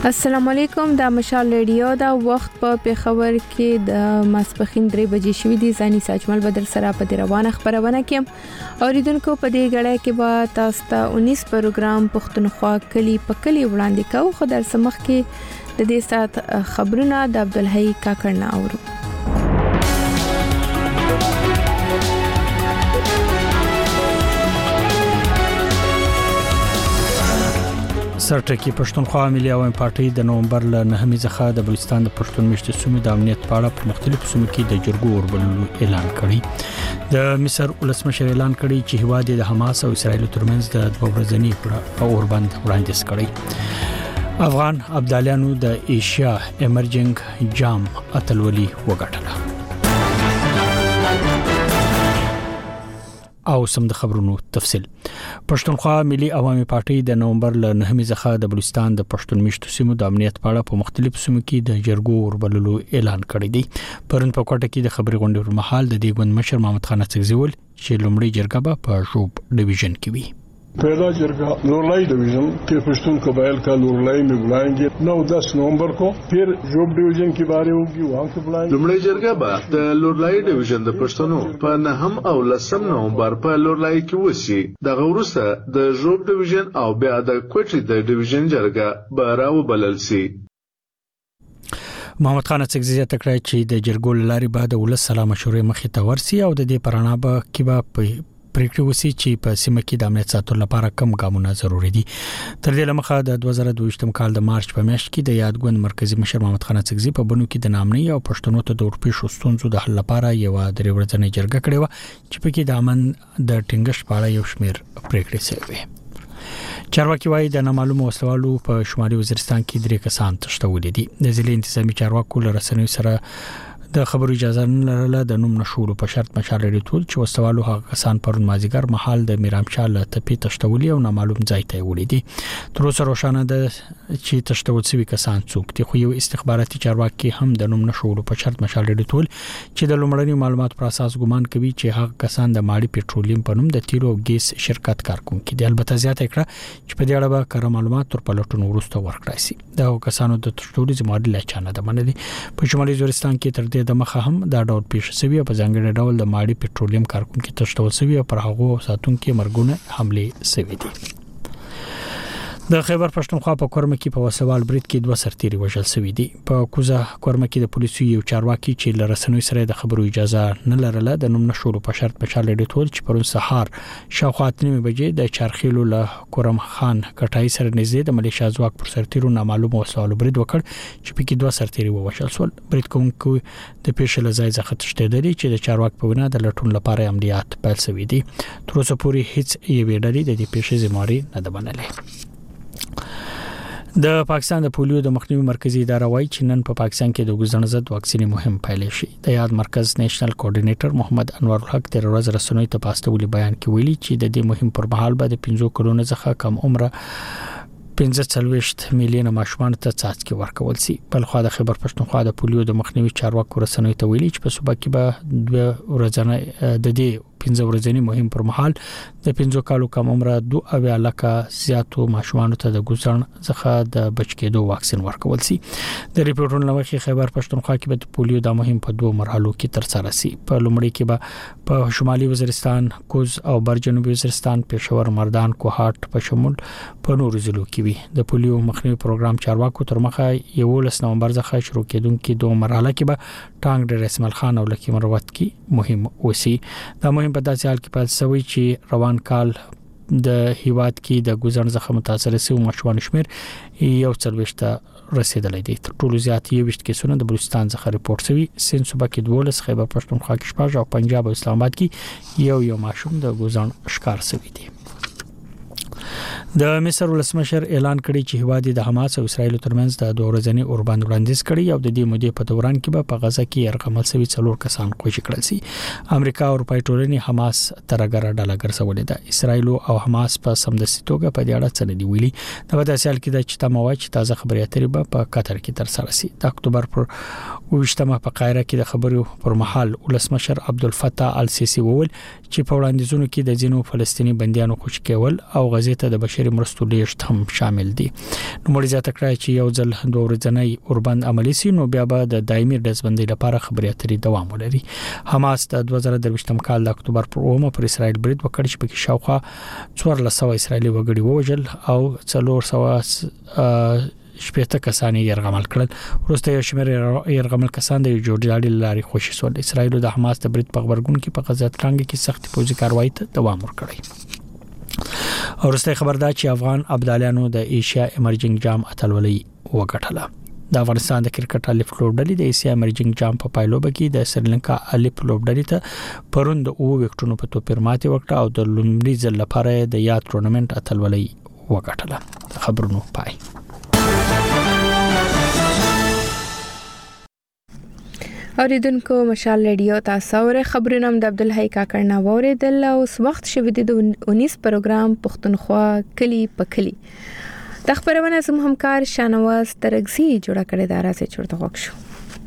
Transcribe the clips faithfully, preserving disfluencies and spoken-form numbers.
السلام علیکم د مشال ریډیو دا وخت په پیښور کې د ماسپخین درې بجې شوې دي. ځاني ساجمل بدر سره په روانه خبرونه کې اوریدونکو په دې غړې کې به تاسو ته انیس پروګرام پښتونخوا کلی په کلی وړاندې کوو. خو در سمخ کې د دې سات خبرونه د عبدالحی کاکړ نه اورو. سرټکی پښتونخوا ملي عوامي پارټي د نومبر ل نهمې څخه د بلوچستان د پښتون مشت سیمې د امنیت په اړه په مختلفو سیمو کې د جرګو وربللو اعلان کړی. د مصر ولسمشر اعلان کړی چې هیواد د حماس او اسرایل ترمنځ د دوه ورځني اوربند وړاندیز کړی. افغان ابدالیانو د ایشیا ایمرجنګ جام اتلولي وګټله. او سم د خبرونو تفصيل. پښتونخوا ملي عوامي پارټي د نومبر ل نهمې څخه د بلوچستان د پښتون مشتو سیمو د امنیت په اړه په مختلفو سیمو کې د جرګو وربللو اعلان کړی دی. پرون په کوټه کې د خبري غونډې پر مهال د دې ګوند مشر محمد خان څګزیول چې لومړی جرګه به په ژوب ډیویژن کې وي. पहला जरगा लोरलाई डिवीजन के पश्तून कबाइल का लोरलाई में बुलाएंगे नौ दस नवंबर को. फिर जोब डिवीजन की बारी होगी वहाँ से बुलाएंगे. लुमड़ी जरगा बा द लोरलाई डिवीजन द पश्तूनों पर नहम और लसम नवंबर पर लोरलाई की वसी द गौरसा द जोब डिवीजन और ब्याद क्वेट्री द डिवीजन जरगा बाराव बललसी. محمد خان څګزیه تکړه چې د جرګو لاري بعد ول سلام مشورې مخې ته ورسي او د دې پرانا به کې به پریکړه وسی چې په سیمه کې د امنیت ساتلو لپاره کم ګامونه ضروری دي. تر دې لمخه د دوه زره دوه کال د مارچ په میاشت کې د یادګوند مرکزی مشر محمد خان څګزی په بنو کې د نامنۍ او پښتنو ته د اورپېښو ستونزو د حل لپاره یو درې ورځنۍ جرګه کړې و چې په کې د امن د ټینګښت په اړه یو شمېر پریکړې شوې. چارواکي وايي د نامعلومو وسلوالو په شمالي وزیرستان کې درې کسان تښتولې دي. د ضلع انتظامی چارواکو له رسنیو سره د خبرو اجازه نه لرله د نوم نشورو په شرط مشال لري ټول چې وسوالو هغه کسان پرون مازیګر محل د میرامشال ته تشتولي او نامعلوم ځای ته وړي دي. تر اوسه روښانه ده چې تشتول شوی کسان څوک دي. خو یو استخباراتي چارواکي هم د نوم نشورو په شرط مشال لري ټول چې د لومړني معلومات پر اساس ګومان کوي چې هغه کسان د ماړي پېټرولیم په نوم د تیلو او ګیس شرکت کارکونکي دي. البته زیاته کړه چې په دې اړه به کار معلومات تر پلټونو وروسته ورکړای شي. دا کسانو د تشتول ځمواري لا چانه ده منلي. په شمالي وزیرستان کې تر دې د مخه هم دا ډول پیښ شوی په ځانګړي ډول د ماړي پېټرولیم کارکونکو تشتول شوی او پر هغه ساتونکو مرګونه حمله شوی دي. د خیبر پښتونخوا په کورمه کې په وسوال برید کې دوه سرتیري وژل شوی دي. په کوزه کورمه کې د پولیسو یو چارواکي چې لرسنوي سره د خبرو اجازه نه لرله د نوم نشورو په شرط په چاله ډیټول چې پرون سهار شاوخوا اتنې بجې د چارخیلو له کورم خان کټای سره نږدې د ملیشیا ځواک پر سرتیرو نامعلوم وسوال برید وکړ چې په کې دوه سرتیري وژل شول. برید کوونکو د پیښې لزای ځخه تشتیدلې چې د چارواک په وینا د لټون لپاره عملیات پیل شوی دي. تر اوسه پورې هیڅ یوې ډلې د دې پیښې ذمہواری نه ده منلې. د پاکستان د پولیو د مخنیوي مرکزی اداره وايي چې نن په پا پاکستان کې د ګوزن ضد واکسین مهم پیل شي. د یاد مرکز نېشنل کوارډینیټر محمد انور الحق تر ورځ رسنوي ته پاستولي بیان کې ویلي چې د دې مهم پر مهال به د پنځو کلونو څخه کم عمره پنځه څلويشت میلیونه ماشومان ته څاڅکي ورکول شي. بل خو د خیبر پښتونخوا د پولیو د مخنیوي چارواکو رسنوي ته ویلي چې په صوبه کې به دوه ورځې د دې پنځه ورځې مهم پر مهال د پنځو کالو کم عمره دوه اویا لکه زیاتو ماشومان ته د ګوزن څخه د بچ کېدو واکسین ورکول شي. د ریپورتونو لوخي خیبر پښتونخوا کې به پولیو د مهم په دوه مرحلو کې تر سره شي. په لومړي کې به په شمالي وزیرستان، کوز او بر جنوبي وزیرستان، پېښور، مردان، کوهاټ په شمول په نورو ضلعو کې وي. د پولیو مخنیوي پروګرام چارواکو تر مخه یولس نومبر څخه شروع کېدونکې دوه مرحله کې به ټانګ ډېر اسماعیل خان او لکی مروت کې مهم وسی. دا مهم په داسې حال کې پیل شوی چې روان کال د هیواد کې د ګوزن څخه متاثر شوی ماشومان شمیر یو څلويشت رسیدلې دي. تر ټولو زیات یو وشت کیسونه د بلوچستان څخه ریپورت شوی. سین صوبه کې دولس، خیبر پښتونخوا کې شپږ او پنجاب او اسلام آباد کې یو یو ماشوم د ګوزن ښکار شوی دي. د مصر ولسمشر اعلان کړی چې هیواد د حماس او اسرایل ترمنځ د دوه ورځنی اوربند وړاندیز کړي او د دې مودې په دوران کې به په غزا کې يرغمل شوی څلور کسان خوشي کړل شي. امریکا او اروپای ټولنې حماس ترګر ډله ګرځولې ده. اسرایل او حماس په سمدستي توګه په دې اړه څه نه دی ویلي. دا د اسیال کې د چتاموا چې تازه خبري اترې به په قطر کې تر سره شي. د اکتوبر پر وشتمه په قاهره کې د خبرو پر مهال ولسمشر عبدالفتاح السیسی وویل چې په وړاندیزونو کې د جنوب فلسطینی بنديانو خوشی کول او غزې ته ته د بشري مرستو لیږد هم شامل دي. نو مړي زیاته کړای چې یو ځل دوه ورځنی اوربند عملی سي نو بیا به د دایمي ډزبندۍ لپاره خبري اترې دوام ولري. حماس د دوه زره درویشتم کال د اکتوبر پر اومه پر اسرائیل برید وکړ چې پکې شاوخوا څوارلس سوه اسرائیلي وګړي ووژل او څلور سوه شپږ کسان یې يرغمل کړل. وروسته یو شمېر يرغمل کسان د جوړجاړي لاري خوشي سول. اسرائیل د حماس د برید په خبرګون کې په غزا ترانګ کې سخت پوځي کاروایی ته دوام ورکړی. وروسته خبر دا چې افغان ابدالیانو د ایشیا امرجنګ جام اتلولۍ وګټله. د افغانستان د کرکټ الف لوبډلې د ایشیا امرجنګ جام په پایلوبه کې د سریلانکا الف لوبډلې ته پروند او وکټونو په توپیر ماتې وکړه او د لومړي ځل لپاره د یا ټورنمنت اتلولۍ وګټله. خبرونو پای. اوریدونکو مشال ریډیو تاسو ور خبرونه د عبدالحی کاکړ نو اوریدل او وخت شوه د اونیس پروګرام پښتونخوا کلی په کلی د خبرونه زموږ همکار شانواز ترغزی جوړه کړې دا راځي چورته وښ شو.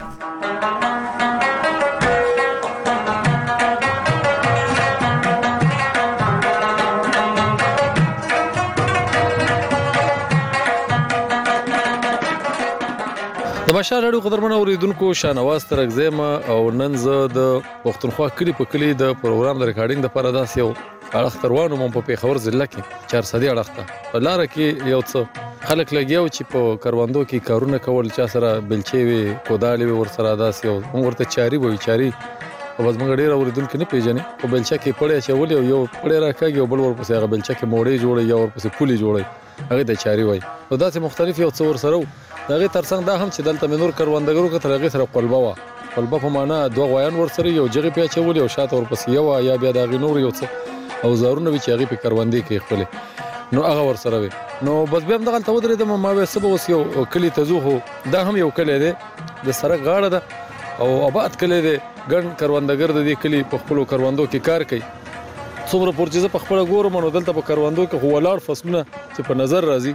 د مشال اړو قدرمن اوریدونکو شانواز ترغزم او نن زه د پښتونخوا کلی په کلی د پروګرام د ریکارډینګ لپاره داس یو اړخ تروانو مم په پیښور ضلع کې چار سدي اړخ ته لار کې یو څه خلک لګیاو چې په کاروندو کې کارونه کول چا سره بلچي وي کودالي ور سره داس یو ورته چاري وي چاري او بس موږ ډیر اوریدونکو نه پیژنې په بلچا کې پړې چول یو پړې راکاږي او بل ور پسې هغه بلچا کې موړې جوړي یا ور پسې پولي جوړي هغه د چاري وي او داسې مختلف یو څور سره دغه ترڅنګ دا هم چې دلته منور کروندګرو کې ترغه سره قلبه وا قلبه په معنا دوه غویان ور سره یو جګی پیچول یو شاته ور پسې یو یا بیا دغه نور یو څه او زارونه چې هغه په کروندې کې خپل نو هغه ور سره وي نو بس بیا هم دغه ته ودرې د ما به سبا وس یو کلی تزوخو دا هم یو کلی دی د سره غاړه ده او آباد کلی دی ګڼ کروندګر د دې کلی په خپل کروندو کې کار کوي څومره پورچې په خپل ګورم نو دلته په کروندو کې هو ولار فصلونه چې په نظر راځي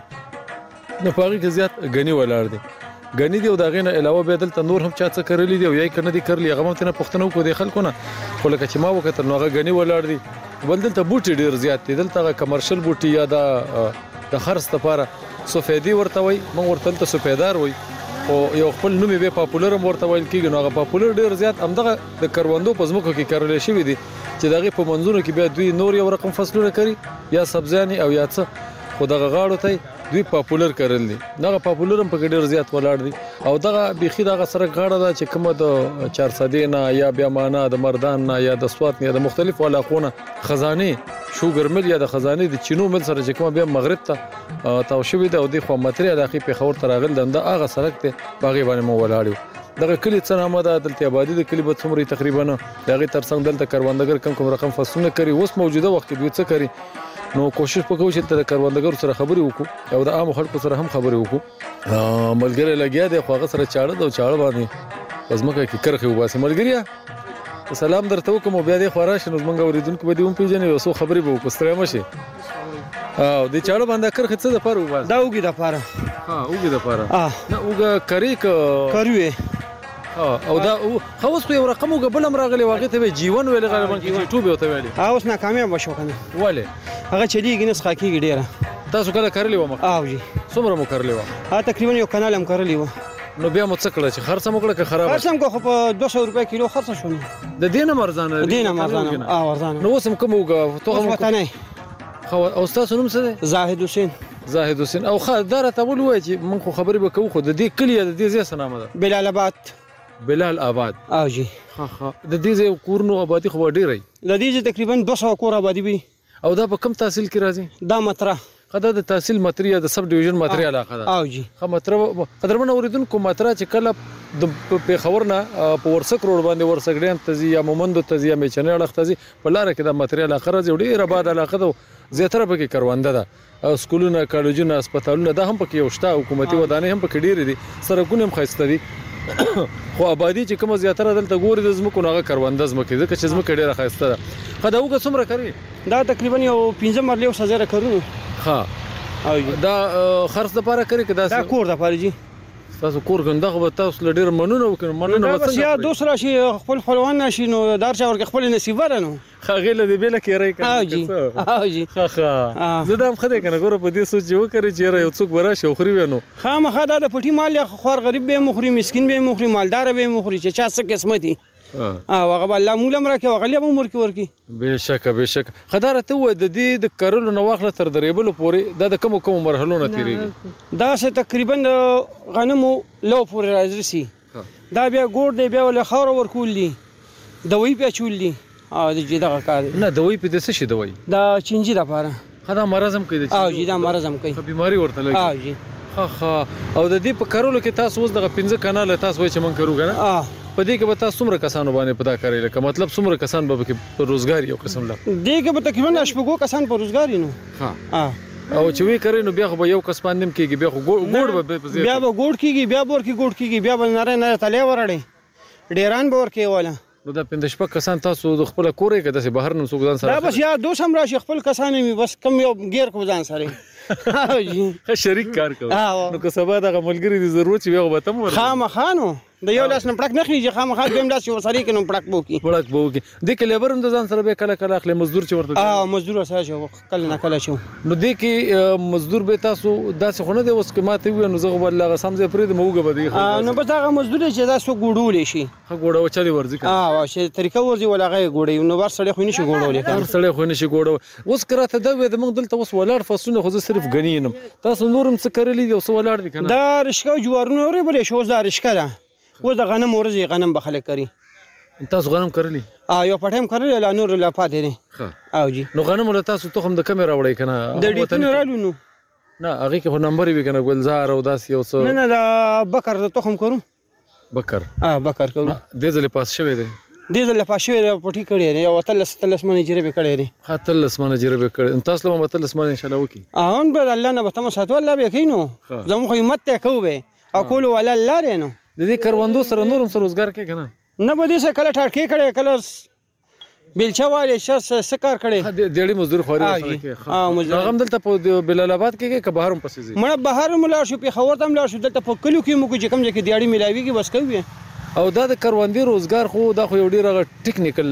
نه پاره کې زیات غنی ولار دي غنی دی او دا غنه علاوه به دلته نور هم چا څه کړلی دی او یای کنه دي کړلی هغه مته نه پښتنو کو دي خلکو نه خو لکه چې ما وکړ نو هغه غنی ولار دي بل دلته بوټي ډیر زیات دي دلته کمرشل بوټي یا د د خرڅ لپاره سفیدی ورته وي مونږ ورته ته سفیدار وي او یو خپل نوم به پاپولر ورته ویل کیږي نو هغه پاپولر ډیر زیات همدغه د کروندو په ځمکو کې کارول شوی دي چې دغه په منځونو کې به دوی نور یو رقم فصلونه کوي یا سبزیانی او یا څه خو دغه غاړو ته دوی پاپولر کړل دي دغه پاپولر هم په ډیر زیات ولاړ دي او دغه بيخي دغه سره غاړه ده چې کومه د چار سدي نه یا بیا معنا د مردان نه یا د سوات نه د مختلف علاقونه خزانه شوګر مل یا د خزانه د چینو مل سره چې کومه بیا مغرب ته تاو شوی ده او د خو ماتری د اخی په خور تراغل د هغه سړک ته باغی باندې مو ولاړو دغه کلی څه نامه ده دلته آبادی د کلی به څومره تقریبا دغه ترڅنګ دلته کروندګر کم کوم رقم فصلونه کوي اوس موجوده وخت دوی څه کوي نو کوشش وکړو چې د کروندګرو سره خبرې وکړو او د عام خلکو سره هم خبرې وکړو ملګری لګیا دی خو هغه سره چاړه د چاړه باندې پزماکه کې کرخه وباسي ملګریا سلام درته وکم بیا د خوراش نو موږ اوریدونکو به دې هم پیژنې او سو خبرې به وکړو ستړی مشي او د چاړه باندې کرخه څه د پاره وباسي دا وګي د پاره ها وګي د پاره نه وګه کری ک کروي او دا خو اوس یو رقم وګبل راغلی واقع ته جیون ویل غالبا کې یوټیوب یو ته ویلي اوس نه کامیاب وشو کنه وله هغه چلیږي نس خاکیږي ډیره تاسو کله کړلی و ما او جی څومره مو کړلی و ها تقریبا یو کانال هم کړلی و نو بیا مو څه کړل چې خرڅ مو کړل که خراب خرڅ مو خو په دوه سوه روپیا کیلو خرڅ شو د دینه مرزانه د دینه مرزانه اه ورزانه نو وسم کوم وګه تو هم وطني خو او تاسو نوم څه دی زاهد حسین زاهد حسین او خا دره ته ول وای چې من خو خبرې به کوو خو د دې کلی د دې ځای سنامه ده بلال آباد بلال آباد او جی ها ها د دې ځای کورنو آبادی خو ډیره د دې ځای تقریبا دوه سوه کور آبادی وي او دا په کم تحصیل کې راځي دا متره خدای د تحصیل ماتریه د سب ډیویژن ماتریه علاقه ده او جی خه متره قدرمن اوریدونکو ماتره چې کله د پیښور نه په ورسک روډ باندې ورسګډین تزي یا مومندو تزي یا میچنه علاقه تزي په لار کې د ماتریه علاقه راځي ډیره آباد علاقه ده زیاتره پکې کرونده ده سکولونه کالجونه هسپتالونه دا هم پکې وشته حکومتي ودانې هم پکې ډیره دي سرکونه هم خاصه دي خو آبادی چې کوم زیاتره دلته ګوري د زمکو نه کرونده زمکه ځکه چې زمکه ډیره خاصه ده خدای وګ څومره کوي دا تقریبا یو پنځه مرلې او سزا کړو ها دا خرڅ لپاره کوي کدا دا کور د پاره جی تاسو کور غندغه به تاسو لډیر منونه وکړو منونه بس یا دوسرا شي خپل خپلوان شي نو دار چا ورکه خپل نصیب ورنو خاغله دې بل کې راي ها جی ها جی خا خا زه دم خدای کنه ګوره په دې سوچ وکړي چې یو څوک ورا شو خوري ونو خامخا دا د پټي مال خور غریب به مخري مسكين به مخري مالدار به مخري چې چا څه قسمتي اه هغه الله مولم راکه هغه به عمر کې ورکی بهشکه بهشکه خدای ته و د دې د کارولو نو واخله تر دریبل پورې دا د کوم کوم مرحلو نه تیریږي دا څه تقریبا غنمو لو پورې راځي دا بیا ګور دی بیا ول خاور ورکول دي دوی بیا چول دي اه د دې دغه کار نه دوی په دې څه شي دوی دا چنجي د پاره خدای مرزم کوي اه جی دا مرزم کوي بیماری ورته لګي اه جی ها ها او د دې په کارولو کې تاسو اوس دغه پنځه کانال تاسو وای چې مونږ کارو کنه اه په دې کې به تاسو څومره کسانو باندې پتا کوي لکه مطلب څومره کسان به کې روزګار یو قسم لا دې کې به تقریبا شپږو کسان په روزګار نو ها اه او چې وی کوي نو بیا خو یو کس باندې کېږي بیا خو ګوډ به په بیا به ګوډ کېږي بیا به ورکی ګوډ کېږي بیا به ناره نه تلې ورړې ډیران به ورکی والا نو دا پنځه شپږ کسان تاسو د خپل کورې کې داسې بهر نه څوک ځان سره دا بس یا دو سم راشي خپل کسان می بس کم یو غیر کو ځان سره ها جی شریک کار کوي نو که سبا دغه ملګری دي ضرورت چې بیا به تم ور خامخانو د یو لاس نه پړک نه خيږي خامخا دیم لاس یو سړی کنه پړک بو کی پړک بو کی د کې لیبر هم د ځان سره به کله کله اخلي مزدور چې ورته اه مزدور اساس شو کله نه کله شو نو د کې مزدور به تاسو داسې خونه دی اوس کې ماته وي نو زه بل هغه سم زه پرې د موګه بده اه نو به هغه مزدور چې تاسو ګوډول شي ها ګوډو چالي ورځي اه واشه طریقه ورځي ولا غي ګوډي نو ور سړی خو نشي ګوډول هر سړی خو نشي ګوډو اوس کراته دا د موږ دلته اوس ولاړ فصلونه خو صرف غنینم تاسو نورم څه کړلی دی اوس ولاړ دي کنه دا رشکا جوارونه ورې بلې شو دا رشکا ده و د غنم ورځي غنم بخله کوي تاسو غنم کرلی اه یو پټم کړل لا نور لا پاتې نه ها او جی نو غنم له تاسو تخم د کیمرا وړي کنه د ډیټ نه رالو نو نه هغه کې نمبر وی کنه ګلزار او داس یو څو نه نه دا بکر د تخم کرو بکر اه بکر کرو د ځل پاس شوی دی د ځل پاس شوی دی پټی کړی یو تلس تلس منې جریبه کړی دی ها تلس منې جریبه کړی تاسو له متلس منې ان شاء الله وکي اه ان به الله نه به تم ساتو الله به کینو زمو خو همت ته کوو او کول ولا الله رینو د دې کروندو سره نورم سره روزګار کې کنه نه به دې سره کله ټاټ کې کړي کله بیلچا والے شس سکار کړي د ډېری مزدور خوري سره کې اه مزدور هغه دلته په بلال آباد کې کې بهر هم پسې زی مړه بهر ملا شو په خبر تم لا شو دلته په کلو کې مو کې کم ځکه دیاړي ملاويږي بس کوي او دا د کروندې روزګار خو دا خو یو ډیر ټیکنیکل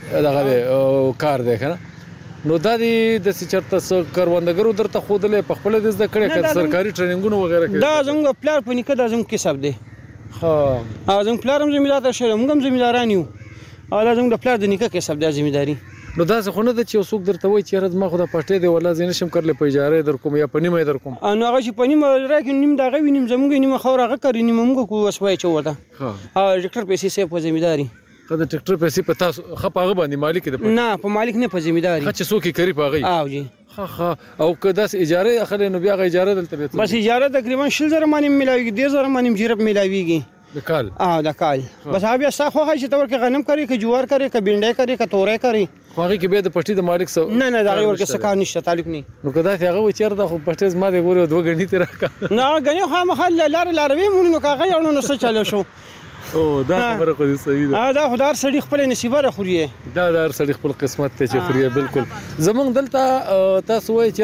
دغه کار دی کنه نو دا د چرته کروندګرو درته خودلې په خپل د زده کړې کړ سرکاري ټریننګونو وغیرہ کې دا زموږ پلار په نیکه دا زموږ کسب دی ها ا زموږ پلار هم زمیندار شه موږ هم زمینداران یو او دا زموږ د پلار د نیکه کسب دی زمینداری نو دا څه خونه د چې څوک درته وای چې راز ما خو د پټې دی ولا زین شم کړل په اجاره در کوم یا پنیمه در کوم نو هغه چې پنیمه راکې نیم دا غوي نیم زموږ نیم خور هغه کوي نیم موږ کو وسوي چوته ها ا ډاکټر پیسې سه په زمینداری کله ټریکټر پیسې په تاسو خپاغه باندې مالک دی نه په مالک نه په زمینداری خچ څوک کوي پاغي او جی ها ها او کداس اجاره اخلي نو بیا غ اجاره دلته به بس اجاره تقریبا شل زره مانیم ملاويږي ډیر زره مانیم جیرب ملاويږي د کال اه د کال بس هغه سا خو هي چې تور کې غنم کوي کې جوار کوي کې بینډه کوي کې تورې کوي خو هغه کې به د پټي د مالک سره نه نه دا ورکه سکار نشته تعلق نه نو کدا هغه و چیرته خو پټي ما د ګورو دوه غنی تر نه غنی خو مخال لار لاروي مونږ نو کاغه یو نو څه چالو شو او دا خبره خو دې صحیح ده اه دا خدای سړي خپل نصیب را خوري دا دا سړي خپل قسمت ته چې خوري بالکل زمونږ دلته تاسو وای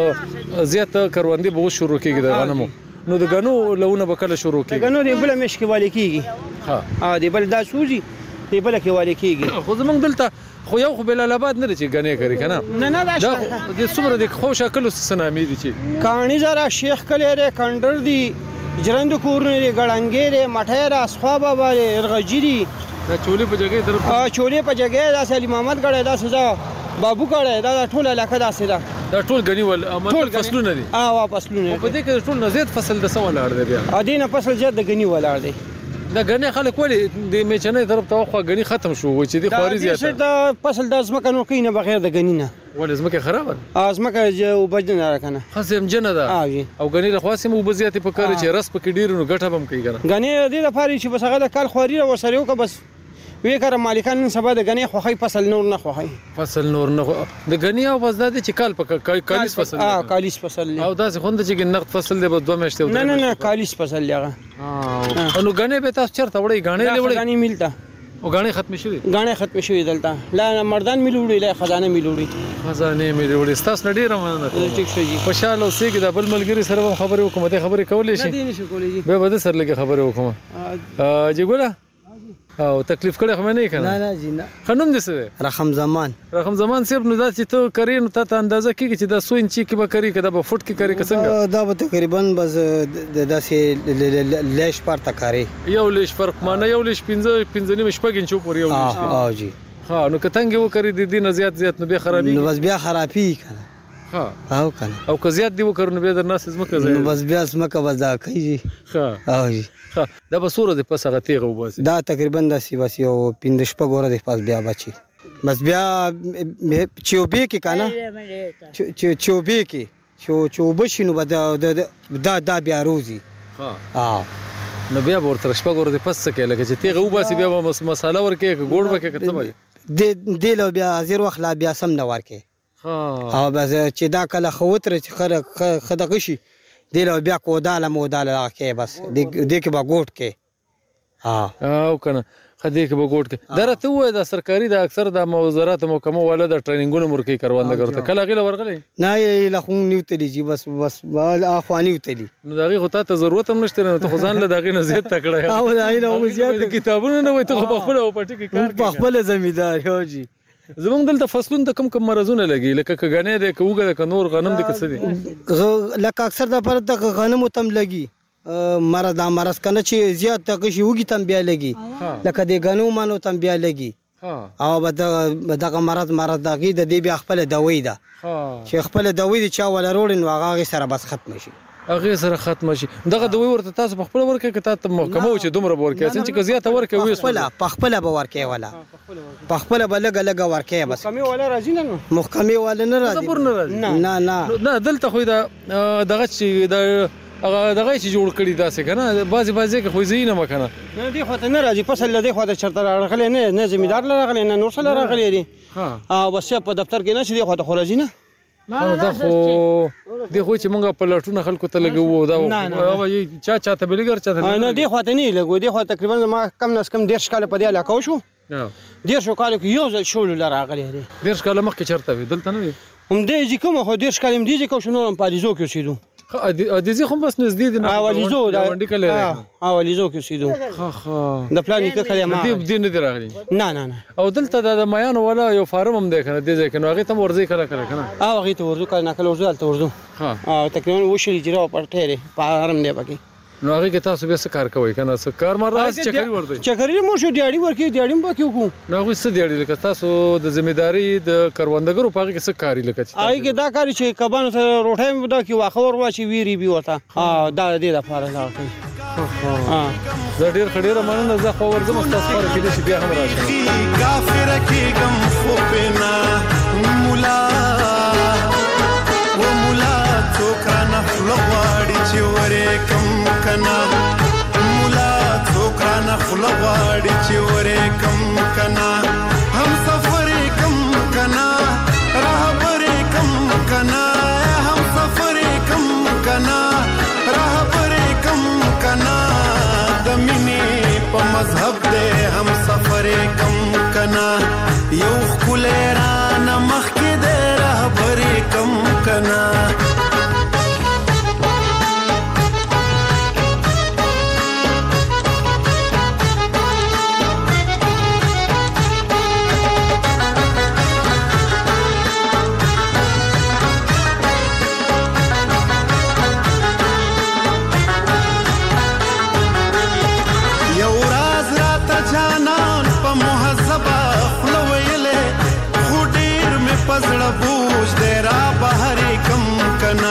چې زیات کروندې به شروع کیږي د غنمو نو د غنو لونه به کله شروع کیږي غنو دی بل مش کې والی کیږي ها اه دی بل دا سوزي دی بل کې والی کیږي خو زمونږ دلته خو یو خو بلال آباد نه چې غنې کوي کنه نه نه دا د څومره د خو شکل سنامي دي چې کانی زرا شیخ کله ر کندر دی جرند کورنه دی ګړنګې دی مټه را اسخوا بابا رغجری دا چولې په جګې طرف اه چولې په جګې دا سلی محمد ګړې دا سزا بابو ګړې دا ټول علاقه دا سره دا ټول غنی ول ټول فصلونه دي اه وا فصلونه په دې کې ټول نزيد فصل د سوال اړ دی بیا ا دینه فصل زیات د غنی ولاړ دی دا غنی خلک ولی د میچنې طرف ته خو غنی ختم شو و چې دی خواري زیاته دا فصل د ازمکه نو کینه بغیر د غنی نه ول ازمکه خراب ازمکه جو بجن را کنه خصم جن ده او غنی له خاصه مو بزیاتې په کار چې رس په کې ډیر نو غټه بم کوي کنه غنی د لپاره چې بس هغه د کال خواري ور سره یو بس وی کار مالکان نن سبا د غنی خوخی فصل نور نه خوخی فصل نور نه د غنی او بس د چې کال په کالیس فصل اه کالیس فصل او دا څه خوند چې نقد فصل دی په دوه میاشتې نه نه نه کالیس فصل لغه اه نو غنی به تاسو چرته وړي غنی له وړي غنی ملتا او غاڼې ختم شوې غاڼې ختم شوې دلته لا مردان ملوړي لا خزانه ملوړي خزانه ملوړي تاسو ډېر مننه ټیک شو جی خوشاله اوسئ چې د بل ملګری سره خبرې وکړم ته خبرې کولې شي نه دي نشو کولې جی به بده سره لګي خبرې وکړم ا جی ګوره او تکلیف کړه خو نه کنه نه نه جی نه خنوم دې څه رقم زمان رقم زمان صرف نو دا چې ته کرې نو ته اندازه کیږي چې دا سو انچي کې به کرې کدا به فوټ کې کرې څنګه دا به تقریبا بس داسې لیش پر تکاري یو لیش فرق معنی یو لیش پنځه پنځه نیم شپږ انچو پورې یو لیش اه جی ها نو کتنګ وکړي د دې نه زیات زیات نو به خرابي نو بس بیا خرابي کنه ها او کنه او که زیات دی وکړو نو به در ناس زمکه نو بس بیا زمکه بس دا کوي ها او جی ها دا به سوره د پس هغه تیغه وباسي دا تقریبا د سی وسی او پنځه شپږ ور د پاس بیا بچي بس بیا چوبې کې کنه چوبې کې چو چوبې شنو بدا دا دا بیا روزي ها ها نو بیا ورته شپږ ور د پس کې لکه چې تیغه وباسي بیا مساله ورکه ګوړ وکه کته وای د د لو بیا زیر وخت لا بیا سم نه ورکه ها او بس چې دا کله خوتره چې خره خدغه شي دله بیا کوداله موداله کې بس دې کې به ګوټ کې ها او کنه خدای کې به ګوټ کې درته وای دا سرکاري د اکثر د وزارت محکمه والا د ټریننګونو مرکې کاروان لګرته کله غل ورغلی نه یې لخون نیوتلی جی بس بس بل اخوانی وتلی نو دغه خو ته ضرورت هم نشته نه ته خو ځان له دغه نه زیات تکړه او دا نه زیات کتابونه نه وای ته خو خپل او پټی کې کار په خپل زمیدار هو جی زمونږ دلته فصلون ته کم کم مرزونه لګي لکه کګنې د کوګه د نور غنم د کڅ دي لکه اکثر د پر د غنم تم لګي مرز د مرز کنه چې زیات تک شي وګي تم بیا لګي لکه د غنو مانو تم بیا لګي او بد دغه مرز مرز دغه د دې بیا خپل دوی ده چې خپل دوی دي چا ولا روړ نو هغه سره بس ختم شي هغه سره ختم شي دغه دوی ورته تاسو په خپل ورکه کې تاسو محکمه و چې دومره ورکه چې که زیاته ورکه وي خپل په خپل به ورکه ولا په خپل به لګ لګ ورکه بس محکمه ولا راځي نه محکمه ولا نه راځي نه نه نه دلته خو دا دغه چې د هغه دغه چې جوړ کړی داسې کنه بازي بازي کې خو زینه مکنه نه دی خو ته نه راځي فصل لدی خو ته چرته راغلی نه نه زمیدار راغلی نه نور څه راغلی دی ها او بس په دفتر کې نه چې دی خو ته خو راځي نه نه دا خو دی خو چې مونږ په لټونه خلکو ته لګو دا او چا چا ته بلګر چا نه دی خو ته نه لګو دی خو تقریبا ما کم نس کم ډیر شکاله په دې علاقه شو ډیر شکاله کې یو ځل شول راغلی دی ډیر شکاله مخکې چرته وي دلته نه وي هم دې چې کوم خو ډیر شکاله دې چې کو شنو په لیزو کې اوسېدو ا دې خو بس نږدې دي نه ولیزو دا وندې کله ها ولیزو کې اوسېدو ها ها د پلان کې کله ما دې دې نه دی راغلی نه نه نه او دلته د میان ولا یو فارم هم دی کنه دې ځکه نو هغه تم ورځي کړه کړه کنه او هغه ته ورځو کله کله ورځو دلته ورځو ها او تقریبا وشل جره پر ټیره فارم دی پکې نو هغه کې تاسو به څه کار کوئ کنه څه کار مر راځي چکرې ورته چکرې مو شو دیاړي ورکې دیاړي مو پکې وکړو نو هغه څه دیاړي لکه تاسو د ځمېداري د کروندګرو په هغه کې څه کاری لکه هغه کې دا کاری چې کبانو ته روټه مو دا کې واخه ور واچي ویری بي وته ها دا دې د فارغ دا کوي ها زه ډیر خډيره مننه زه خو ورځم تاسو سره کې دې بیا هم راشم کافر کې غم خو بنا مولا و مولا څوک نه خلواړي چې ورې کم کنا مولا څوک نه خلواړي چې ورې کم کنا هم سفر کم کنا راهبر کم کنا هم سفر کم کنا راهبر کم کنا د مینې په مذهب دې هم سفر کم کنا یو خلران مخ کې دې راهبر کم کنا پزړه بوج دې را بهر کم کنا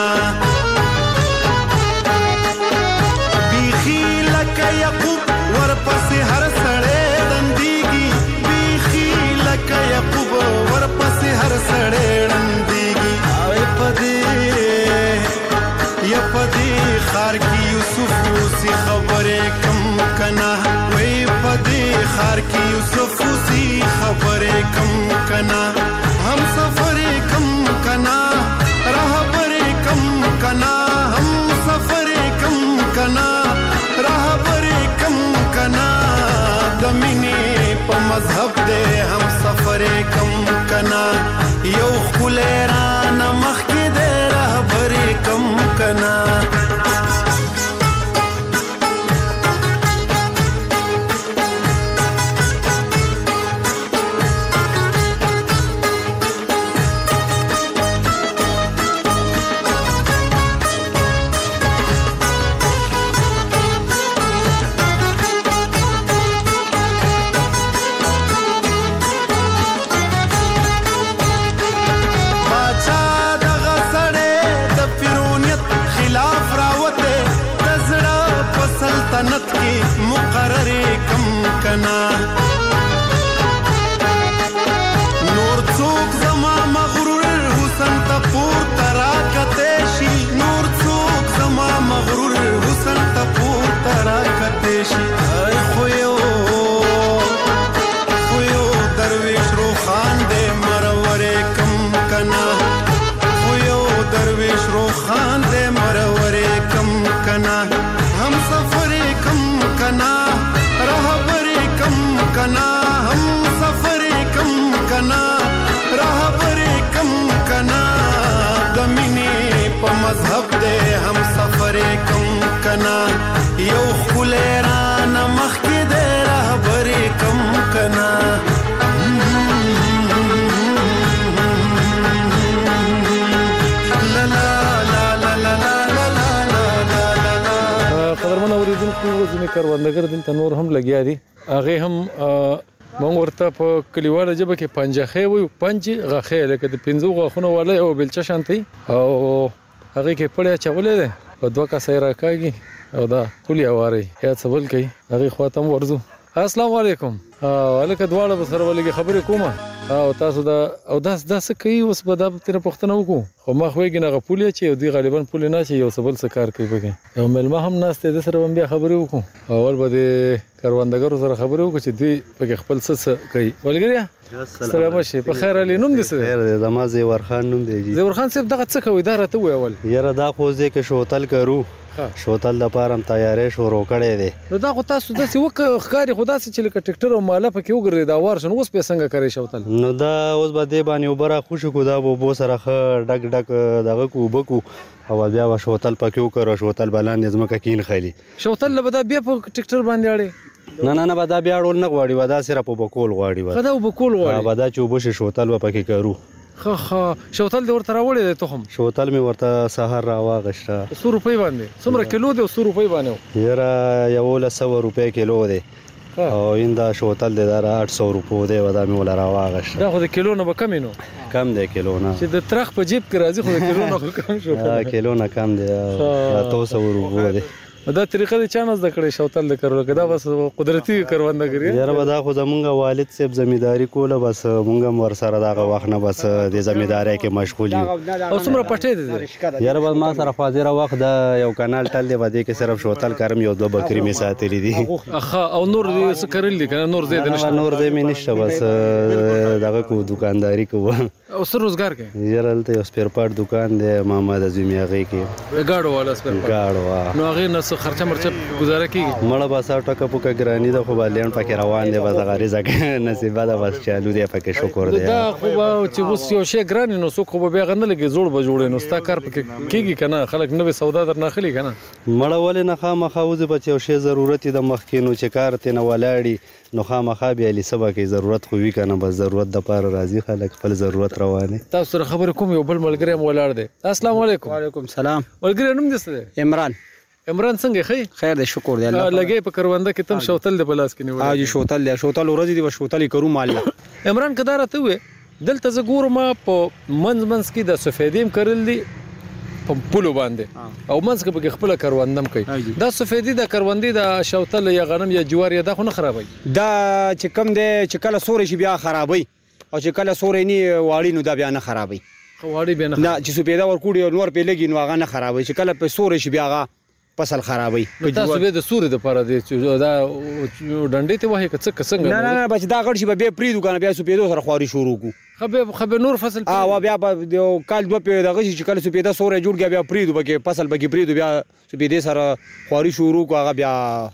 بیخي لکه یعقوب ورپسې هر سړی دندېږي بیخي لکه یعقوب ورپسې هر سړی دندېږي او پدې یا پدې خار کې یوسف اوسې خبرې کم کنا وای پدې خار کې یوسف اوسې خبرې کم کنا हम सफर कम कना राहबर कम कना हम सफर कम कना राहबर कम कना दमिने په مذهب دې هم سفر کم کنا یو خلران مخ کې دې رهبر کم کنا سلطنت کی مقرر کم کنا نور څوک زما مغرور حسن ته پورته راکته شي نور څوک زما مغرور حسن ته پورته راکته شي خو یو خو یو درویش روخان دې مرور کم کنا خو یو درویش روخان دې مرور کم کنا हम सफर कम कना रहबर कम कना हम सफर कम कना रहबर कम कना दमिनी प मजहब दे हम सफर कम कना यो खुलेरान मख के दे रहबर कम कना قدرمن اوریدونکو ځینې کروندګر دلته نور هم لګیا دي هغه هم مونږ ورته په کلیواله ژبه کې پنجخې وایو پنج غاخې لکه د پنځو غاښونو والا یو بلچه شانتي او هغه کې پړیا چولې ده په دوه کاسه راکاږي او دا کلی اواري یا څه بل کوي هغه خواته ورزو السلام علیکم الکه دواړه به سره ولګي خبرې کومه او تاسو دا او داس داس کوي اوس به دا تر پښتنه وکړو خو ما خوېږي نه غپولې چې دی غالبا پولې نه چې یو سبل څه کار کوي بګي یو ملما هم ناشته د سره بیا خبرې وکړو اول به د کاروندګرو سره خبرې وکړو چې دی په خپل څه کوي ولګي السلام علیکم په خیر علي نوم دې څه خیر د ما زیور خان نوم دی زیور خان صاحب دغه څه کوي دا راته وی اول یاره دا خو ځکه چې شوتل کرو شوتل د پارم تیارې شروع کړې دي نو دا خو تاسو د څه وک خاري خدا سي چې لکه ټریکټر او مالا پکې وګرځي دا ورشن اوس په څنګه کوي شوتل نو دا اوس به دی باندې وبره خوشو کو دا بو سره خ ډک ډک دغه کو بکو او بیا و شوتل پکې وکړو شوتل بلان ځمکه کین خالي شوتل به دا بیا په ټریکټر باندې اړي نه نه نه به دا بیا ډول نه غواړي ودا سره په بکول غواړي ودا بکول غواړي ودا چې وبشه شوتل و پکې کرو خا خا شوتل د ورته راوړې ده تخم شوتل می ورته سحر را واغشته ستو روپۍ باندې څومره کیلو دی ستو روپۍ باندې یاره یو له سو روپۍ کیلو دی او ایندا شوتل د آठ سو روپۍ دی ودا می ولا را واغشته دا خو د کیلو نه کم نو کم دی کیلو نه چې د ترخ په جیب کې راځي خو د کیلو نه کم شو کیلو نه کم دی تاسو سو روپۍ دی دا طریقه د چانس د کړې شوتل د کړو کدا بس قدرتي کروندګری یاره به دا خو زمونږ والد صاحب زمینداری کوله بس مونږ ور سره دغه وخت نه بس د زمینداری کې مشغول یو او څومره پټې دي یاره به ما سره فاضله وخت د یو کانال ټل دی بده کې صرف شوتل کارم یو دوه بکری می ساتلې دي اخا او نور دې څه کړل دي کنه نور زید نشته نور دې می نشته بس دغه کو دکانداری کو او سر روزګار کې یاره ته یو سپیر پارت دکان دی محمد عظیم یاغي کې گاډو والا سپیر پارت گاډو نو هغه نس خرچه مرچه گزاره کیږي مړه بس ټکه پوکه ګرانی د خو بالین پکې روان دی بس غریزه کې نصیب ده بس چالو دی پکې شکر دی دا خو چې اوس یو شی ګرانی نو څوک خو بیا غنه لګي جوړ به جوړې نو ستا کار پکې کیږي کنه خلک نوې سودا در نه خلی کنه مړه ولې نه خامخا وځي بچ یو شی ضرورت د مخکینو چې کار ته نه ولاړی نو خامخا بیا لسبا کې ضرورت خو وی کنه بس ضرورت د پاره راځي خلک خپل ضرورت روانه تاسو سره خبر کوم یو بل ملګری مولار دی السلام علیکم وعلیکم السلام ملګری نوم دې څه دی عمران عمران څنګه خی خیر دی شکر دی الله لګي په کرونده کې تم شوتل د بلاس کې نیول اجي شوتل دی شوتل ورځ دی شوتل کرو مال عمران کدار ته وې دلته ز ګورم په منځ منځ کې د سفیدیم کړل دي په پولو باندې او منځ کې په خپل کروندم کوي دا سفیدی د کروندې د شوتل یا غنم یا جوار یا د خو نه خرابوي دا چې کم دی چې کله سورې شي بیا خرابوي او چې کله سورې نه واړی نو دا بیا نه خرابوي خواړي بیا نه نه چې سپیدا ور کوډي نور په لګي نو هغه نه خرابوي چې کله په سورې شي بیا هغه فصل خرابوي تاسو به د سورې د پاره دی چې دا ډنډې ته وایي کڅ څنګه نه نه بچ دا غړ شي به پری دکان بیا سپیدو سره خواري شروع کو خبر خبر نور فصل اه بیا د کال دوه په دغه چې کله سپیدا سورې جوړ بیا پری دو بګه فصل بګه پری دو بیا سپیدې سره خواري شروع کو هغه بیا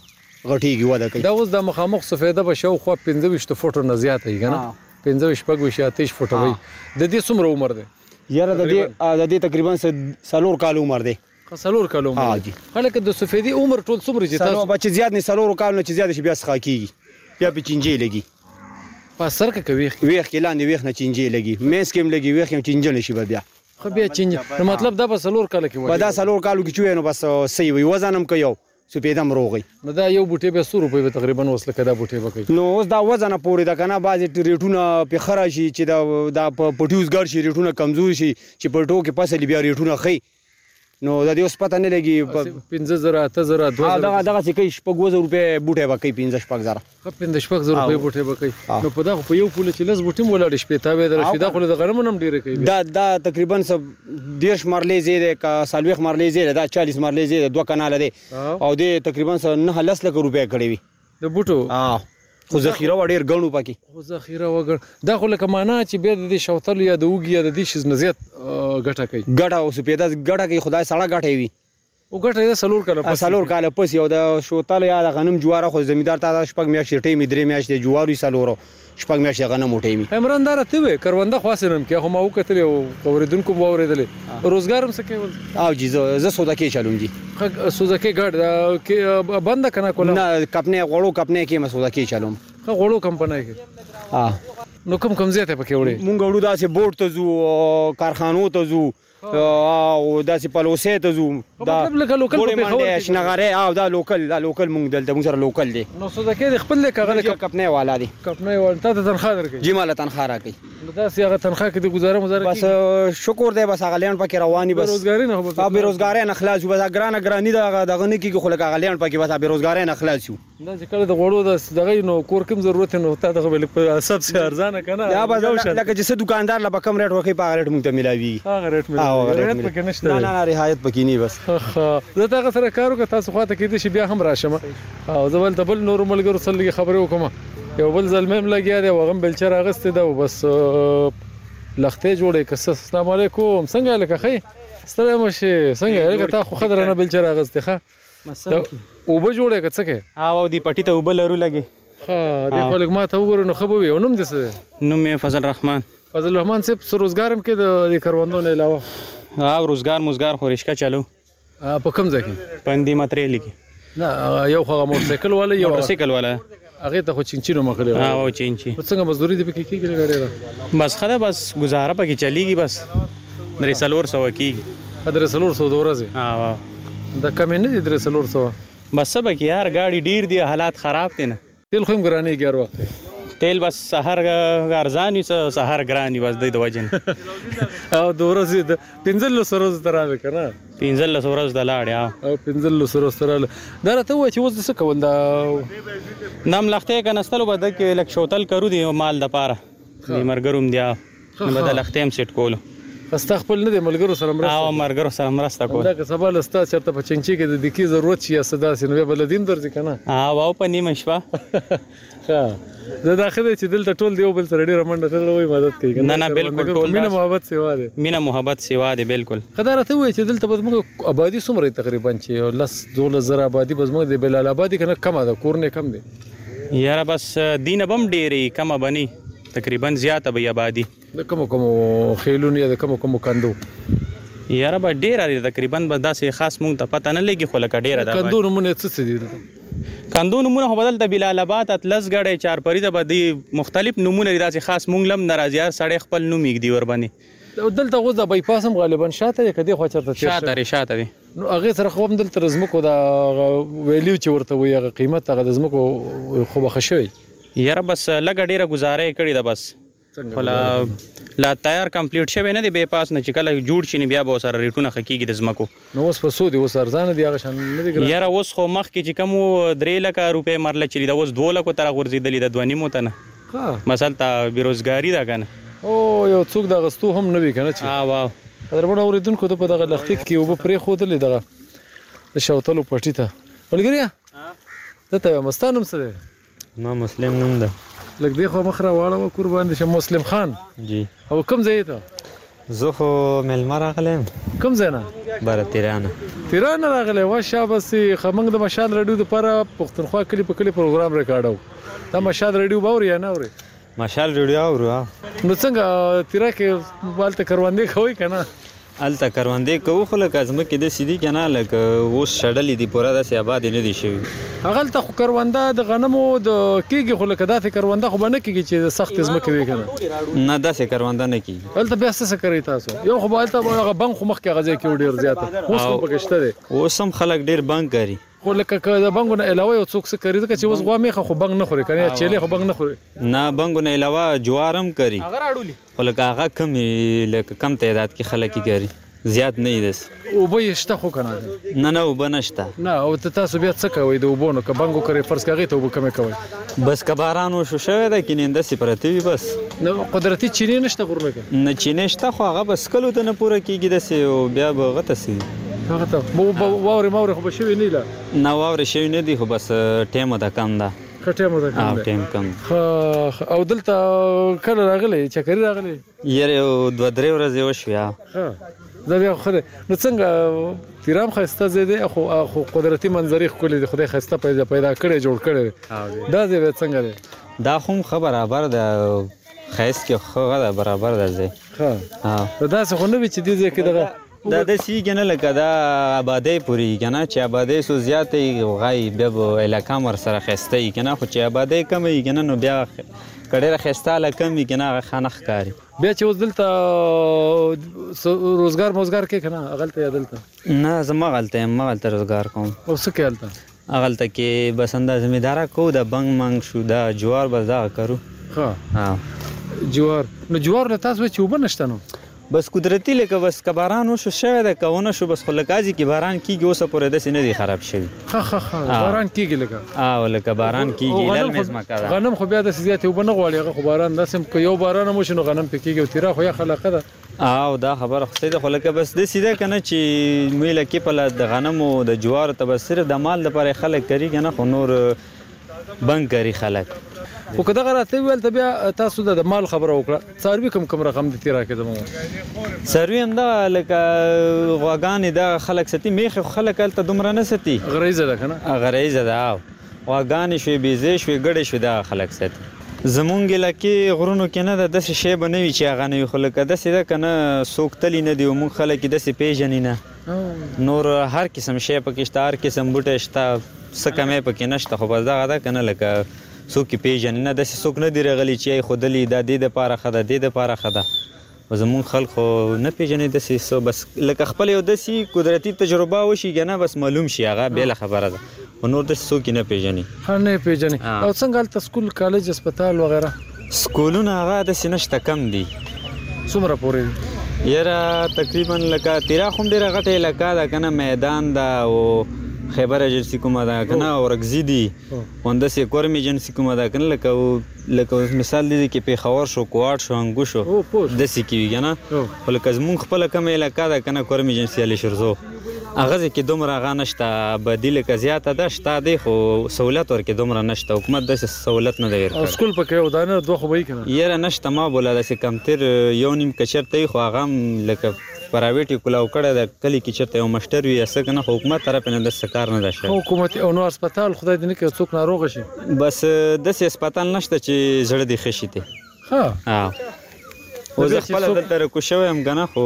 غټیږي وده کوي. دا اوس د مخامخ سفیده به شاوخوا پنځه ویشت فوټه نه زیاته وي که نه؟ پنځه ویشت شپږ ویشت اتهش فوټه وي. د دې څومره عمر دی؟ یاره د دې د دې تقریبا څلور کال عمر دی. څلور کال عمر دی. هلکه د سفیدې عمر ټول څومره چې تاسو بچ زیات نه څلور کال نه چې زیات شي بیا څخه کیږي بیا په چینجې لګي په سر کې کوي ویخ کې لاندې ویخ نه چینجې لګي مېس کې هم لګي ویخ کې چینجې نشي بیا خو بیا چینجې نو مطلب دا په څلور کال کې په دا څلور کالو کې چې نو بس صحیح وي وزن هم کوي سپیدم روغي نو دا یو بوټي به څو روپۍ به تقریبا وسله کدا بوټي به کوي نو اوس دا وزن پورې دا کنه بعضې ریټونه په خره شي چې دا دا پټیوز ګر شي ریټونه کمزور شي چې پټو کې فصل بیا ریټونه خي نو د دې اوس پته نه لګي پنځه زره اته زره دوه زره دغه دغه چې کوي شپږ وزره روپۍ بوټی به کوي پنځه شپږ زره ښه پنځه شپږ زره روپۍ بوټی به کوي نو په دغه په یو پوله چې لس بوټي م ولاړې شپېته به د رشیدا خو د غنمو نه هم ډېرې کوي دا دا تقریبا دېرش مرلې ځای دی که څلوېښت مرلې ځای دی دا چالیس مرلې ځای دی دوه کناله دی او دې تقریبا نهه لس لکه روپۍ کړې وي د بوټو خو ذخیره وه ډېر ګڼو پکې خو ذخیره وګڼ دا خو لکه معنا چې بیا د دې شوتلو یا د اوږي یا د دې شیز نه زیات ګټه کوي ګټه او سپېده ګټه کوي خدای سړه ګټه وي او ګټه یې څلور کاله پس څلور کاله پس یو د شوتل یا د غنم جواره خو زمیندار ته شپږ میاشتې ټیم درې میاشتې جوار وي څلورو شپږ میاشتې غنم ټیم عمران دا راته وې کرونده خاص نن کې خو ما وکتل او اوریدونکو مو اوریدلې روزګار هم سکه او جی زه سوداګي چلوم جی سوداګي ګاډ بند کنه کوله نه کپنه غوړو کپنه کې ما سوداګي چلوم خو غوړو کمپنۍ کې ها نو کوم کوم زیاته پکې وړي مونږ وړو داسې بورډ ته ځو کارخانو ته ځو او داسې پلوسې ته ځو دا ګوړې منډې شنغارې او دا لوکل دا لوکل مونږ دلته مونږ سره لوکل دی نو سوداګي د خپل کاغذ کپنۍ والا دی کپنۍ والا ته د تنخواه درکوي جی ماله تنخواه راکوي نو داسې هغه تنخواه کې د ګزاره مزاره بس شکر دی بس هغه لینډ پکې رواني بس بېروزګاري نه خو بېروزګارۍ نه خلاص یو بس ګرانه ګراني د دغه نه کېږي خو لکه هغه لینډ پکې بس بېروزګارۍ نه خلاص یو دا چې کله د غوړو د دغه نو کور کوم ضرورت نه وتا دغه په سبسه ارزانه کنه یا بس لکه چې څه دکاندار لا کم ریټ ورکوي په هغه ریټ مونږ ته ملاوي هغه ریټ ملاوي نه نه رعایت پکې نه بس زه تا سره کار وکړ تاسو خواته کېدې شي بیا هم راشم او زه ول بل نور ملګرو سره لګي خبرې وکم یو بل زلمیم لګیا دی وغم بلچر اغست دی بس لختې جوړې کس السلام علیکم څنګه لکه خې ستړی مشه څنګه لکه تا خو خضر نه بلچر اغست ښه او به جوړې کڅ کې او دی پټی ته وبل لرو لګي ها دې خلک ما ته وګورو نو خبر وي نوم دې څه نوم یې فضل رحمان فضل رحمان صاحب روزګارم کې د کروندو نه علاوه او روزګار مزګار خو رشکا چالو په کوم ځای کې پندې ماترې لګي نه یو خو موټر سایکل والا یو موټر سایکل والا هغه ته خو چینچینو مخلي او چینچی څنګه مزدوري دې پکې کېږي لګړې بس خدا بس گزاره پکې چلیږي بس درې سلور سو کېږي درې سلور سو د ورځې ها دا کم نه دي درې سلور سو بس سبا کې یار گاډي ډیر دي حالات خراب دي نه تیل خو ګرانې ګر وخت تیل بس سحر ارزان وي سحر ګران وي بس د وجن او د ورځې د پنځل سروز تراله کنه پنځل سروز د لاړ او پنځل سروز تراله دا راته و چې وځ څه کول دا نام لخته کنهستلو بد کې لک شوتل کرو دی مال د پاره د مرګروم دی نو بد لخته هم سیټ کولو استا خپل نه د ملګرو سره مرسته او مرګرو سره مرسته کول دا که سبا لستا چرته په چنچي کې د دکی ضرورت شي اسدا سينو بل دین درځي کنه او او په نیمه شپه ها دا داخله چې دلته ټول دی بل سره ډیره منډه تل وای مدد کوي نه نه بالکل ټول مینه محبت سیوا دی مینه محبت سیوا دی بالکل خدارته وای چې دلته به موږ آبادی څومره تقریبا چې لس دولس زره آبادی به موږ د بلال آبادی کنه کم ده کور نه کم دی یاره بس دینه بم ډیری کم بني تقریبا زیاته به آبادی د کوم کوم خیلون یا د کوم کوم کندو یاره به ډیره تقریبا به داسې خاص مونږ ته پته نه لګي خو لکه ډیره ده کندو نمونه څه څه دي کندو نمونه خو بدل د بلال آباد اتلس غړې چار پری د بدی مختلف نمونه داسې خاص مونږ لم ناراضیار سړی خپل نوم یګ دی ور باندې دلته غوځ د بایپاس هم غالبا شاته کدي خو چرته شاته ری شاته دی نو هغه سره خو هم دلته زمکو د ویلیو چې ورته وي هغه قیمت هغه د زمکو خو بخښوي یاره بس لګ ډیره گزارې کړې ده بس ولا لا تیار کمپلیټ شوی نه دی به پاس نه چې کله جوړ شي بیا به سره ریټونه خکېږي د زمکو نو اوس په سودي اوس ارزانه دی هغه شان نه دی یاره اوس خو مخ کې چې کوم درې لکه روپۍ مرله چلی دا اوس دوه لکو تر غورځېدلې د دوه نیمو ته نه مثلا ته بېروزګاري ده که نه او یو څوک د اغوستو هم نه وي که نه چې ها واو قدرمنو اورېدونکو ته په دغه لښتي کې اوبه پرېښودلې دغه د شوتلو پټي ته ملګريه دته مستا نوم څه دی ما مسلم نوم ده لږ دی خو مخ را واړوه قربان دي شه مسلم خان جی او کوم ځای ته زه خو میلمه راغلی یم کوم ځای نه بره تیرانه تیران راغلی و شابه خمنګ د مشال رادیو لپاره پښتونخوا کلی په کلی پروګرام ریکارډو دا مشال رادیو باور یا نه اوري مشال رادیو اورو نو څنګه تیرا کې والته کروندې خوي کنه الته کروندې کوو خو لکه ځمکې د سیدي کنه لکه اوس شړلې دي پوره داسې آباد نه دي شوي هغه ته خو کرونده د غنمو د کیږي خو لکه داسې کرونده خو به نه کیږي چې سخت ځمکې وي کنه نه داسې کرونده نه کیږي هلته بیا څه کوي تاسو یو خو هلته هغه بنګ خو مخکې هغه ځای کې ډېر زیاته اوس هم پکې شته دی اوس هم خلک ډېر بنګ کوي خو لکه د بنګو نه علاوه یو څوک څه کوي ځکه چې اوس غوا میخه خو بنګ نه خوري کنه چیلې خو بنګ نه خوري نه بنګو نه علاوه جوار هم کوي خو لکه هغه کم لکه کم تعداد کې خلک یې کوي زیات نه یې دس اوبه یې شته خو کنه نه نه اوبه نشته نه او ته تاسو بیا څه کوئ د اوبو نو که بنګو کوي فرض کړئ ته اوبه کمې کوئ بس که باران وشو شوی ده کینې داسې پرتې وي بس نو قدرتي چینې نشته غرونه کې نه چینې شته خو هغه بس کلو ته نه پوره کېږي داسې او بیا به هغه ته سي هغه ته واورې ماورې خو به شوي نه له نه واورې شوي نه دي خو بس ټیمه ده کم ده ښه ټیمه ده کم ده ټیم کم ښه او دلته کله راغلی چکري راغلی یاره یو دوه درې ورځې وشوې ښه دا بیا خو نو څنګه تیرام ښایسته ځای دی خو خو قدرتي منظرې ښکلې دي خدای ښایسته پیدا پیدا کړی جوړ کړی دا ځای بیا څنګه دی دا خو هم ښه برابر ده ښایست کې ښه ده برابر ده ځای ښه داسې خو نه وي چې دې ځای کې دغه دا داسې که نه لکه دا آبادۍ پورې که نه چې آبادۍ څو زیاته وي غایي بیا به علاقه هم ورسره ښایسته وي که نه خو چې آبادۍ کمه وي که نه نو بیا که ډېره ښایسته علاقه هم وي که نه هغه ښه نه ښکاري بیا چې اوس دلته روزګار موزګار کې که نه هغلته یا دلته نه زه مغلته یم مغلته روزګار کوم او څه کوې هلته هغلته کې بس همدا زمینداره کوو د بنګ منګ شو دا جوار بس دغه کرو ښه جوار نو جوار له تاسو چې اوبه نشته نو بس قدرتي لکه بس که باران وشو شوی ده که ونه شو بس خو لکه ازي کې باران کېږي اوسه پورې داسې نه دي خراب شوي ښه ښه ښه باران کېږي لکه او لکه باران کېږي للمې ځمکه ده غنم خو بیا داسې زیاتې اوبه نه غواړي هغه خو باران داسې که یو باران هم وشي نو غنم پرې کېږي او تیرا خو یخه علاقه ده او دا خبره خو صحیح ده خو لکه بس داسې ده که نه چې موږ لکې په د غنمو د جوارو ته بس صرف د مال دپاره خلک کوي که نه خو نور بنګ کوي خلک خو که دغه راته ویل ته بیا تاسو د مال خبره وکړه څاروي کوم کوم رقم د تیرا کې زموږ څاروي همدغه لکه غواګانې دغه خلک ساتي میخې خو خلک هلته دومره نه ساتي غریزه ده که نه غریزه ده او غواګانې شوې بیزې شوې ګډې شوې دغه خلک ساتي زمونږ علاقې غرونو کې نه ده داسې شی به نه وي چې هغه نه وي خو لکه داسې ده که نه څوک تلي نه دي او موږ خلک یې داسې پېژني نه نور هر قسم شی پکې شته هر قسم بوټی شته څه کمی پکې نشته خو بس دغه ده که نه لکه څوک یې پېژني نه داسې څوک نه دي راغلي چې یې ښودلي دا دې دپاره ښه ده دې دپاره ښه ده خو زمونږ خلک خو نه پېژني داسې څه بس لکه خپل یو داسې قدرتي تجربه وشي که نه بس معلوم شي هغه بېله خبره ده خو نور داسې څوک یې نه پېژني ښه نه یې پېژني او څنګه هلته سکول کالج اسپتال وغیره سکولونه هغه داسې نشته کم دي څومره پورې یاره تقریبا لکه تیرا خو هم ډېره غټه علاقه ده که نه میدان ده او خیبر ایجنسي کومه ده که نه اورکزي دي همداسې کورم ایجنسي کومه ده که نه لکه لکه مثال دی کې پېښور شو کوهاټ شو انګو شو داسې کې وي که نه خو لکه زمونږ خپله کومه علاقه ده که نه کورم ایجنسي علي شرزو هغه ځای کې دومره هغه نشته آبادي لکه زیاته ده شته دی خو سهولت ورکې دومره نشته حکومت داسې سهولت نه دی او سکول پکې یو دانه دوه خو به وي که نه یاره نشته ما بوله داسې کمتر یو نیم که چېرته وي خو هغه هم لکه پرایویټ یې کلاو کړی ده کلي کې چېرته یو مشټر وي یا څه که نه خو حکومت طرف نه داسې کار نه ده شوی حکومت او نو هسپتال خدای دې نه کړي څوک ناروغه شي بس داسې هسپتال نشته چې زړه دې ښه شي دی ښه او زه خپله دلته رکو شوی یم که نه خو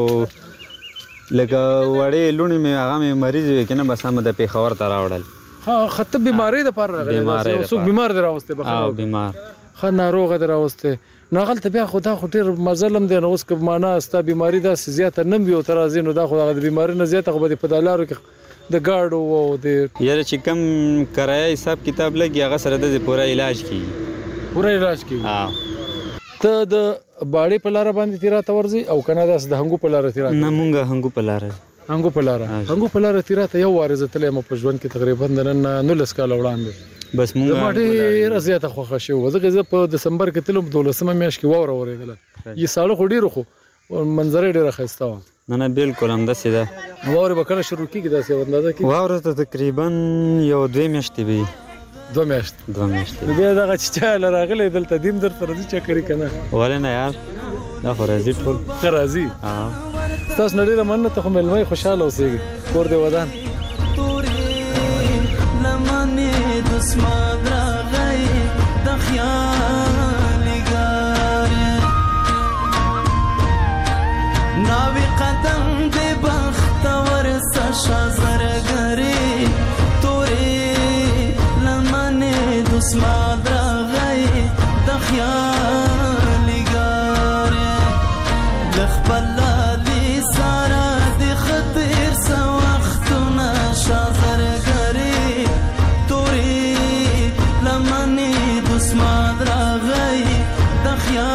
لکه وړې لوڼې مې هغه مې مریض وي که نه بس هم د پېښور ته راوړل ها ښه ته بیمارۍ دپاره راغلی څوک بیمار دې راوستی او بیمار ښه ناروغه دې راوستی نو هغلته بیا خو دا خو ډېر مزل هم دی نو اوس که معنا ستا بیماري داسې زیاته نه وي او ته راځې نو دا خو هغه د بیمارۍ نه زیاته خو به دې په دا لارو کې د ګاډو او د یاره چې کم کرایه حساب کتاب لګي هغه سره داسې پوره علاج کېږي پوره علاج کېږي ته د باړې په لاره باندې تیرا ته ورځې او که نه داسې د هنګو په لاره تیرا نه مونږ هنګو په لاره هنګو په لاره هنګو په لاره تیرا ته یو وارې زه تللی یم په ژوند کې تقریبا د نن نولس کاله وړاندې بس مونږ زما ډېره زیاته خوښه شوې وه ځکه زه په دسمبر کې تلم دولسمه میاشت کې واوره ورېدله یې ساړه خو ډېرو خو منظره ډېره ښایسته وه نه نه بالکل همداسې ده واورې به کله شروع کېږي داسې یو اندازه کې واوره ته تقریبا یو دوې میاشتې به وي دوه میاشتې دوه میاشتې نو بیا دغه چې چا له راغلی دلته دین درته راځي چکري که نه ولې نه یار دا خو راځي ټول ښه راځي ستاسو نه ډېره مننه ته خو مېلمه یې خوشحاله اوسېږي کور دې ودان دسمال راغی د خیالګار ناوی قدم دی بختور سشا زرګری تورې لمنې دسمال راغی د خیالګار لخبل لالي سارا دی خطر سو وختونه شازر غري توري لمني دسمال راغي د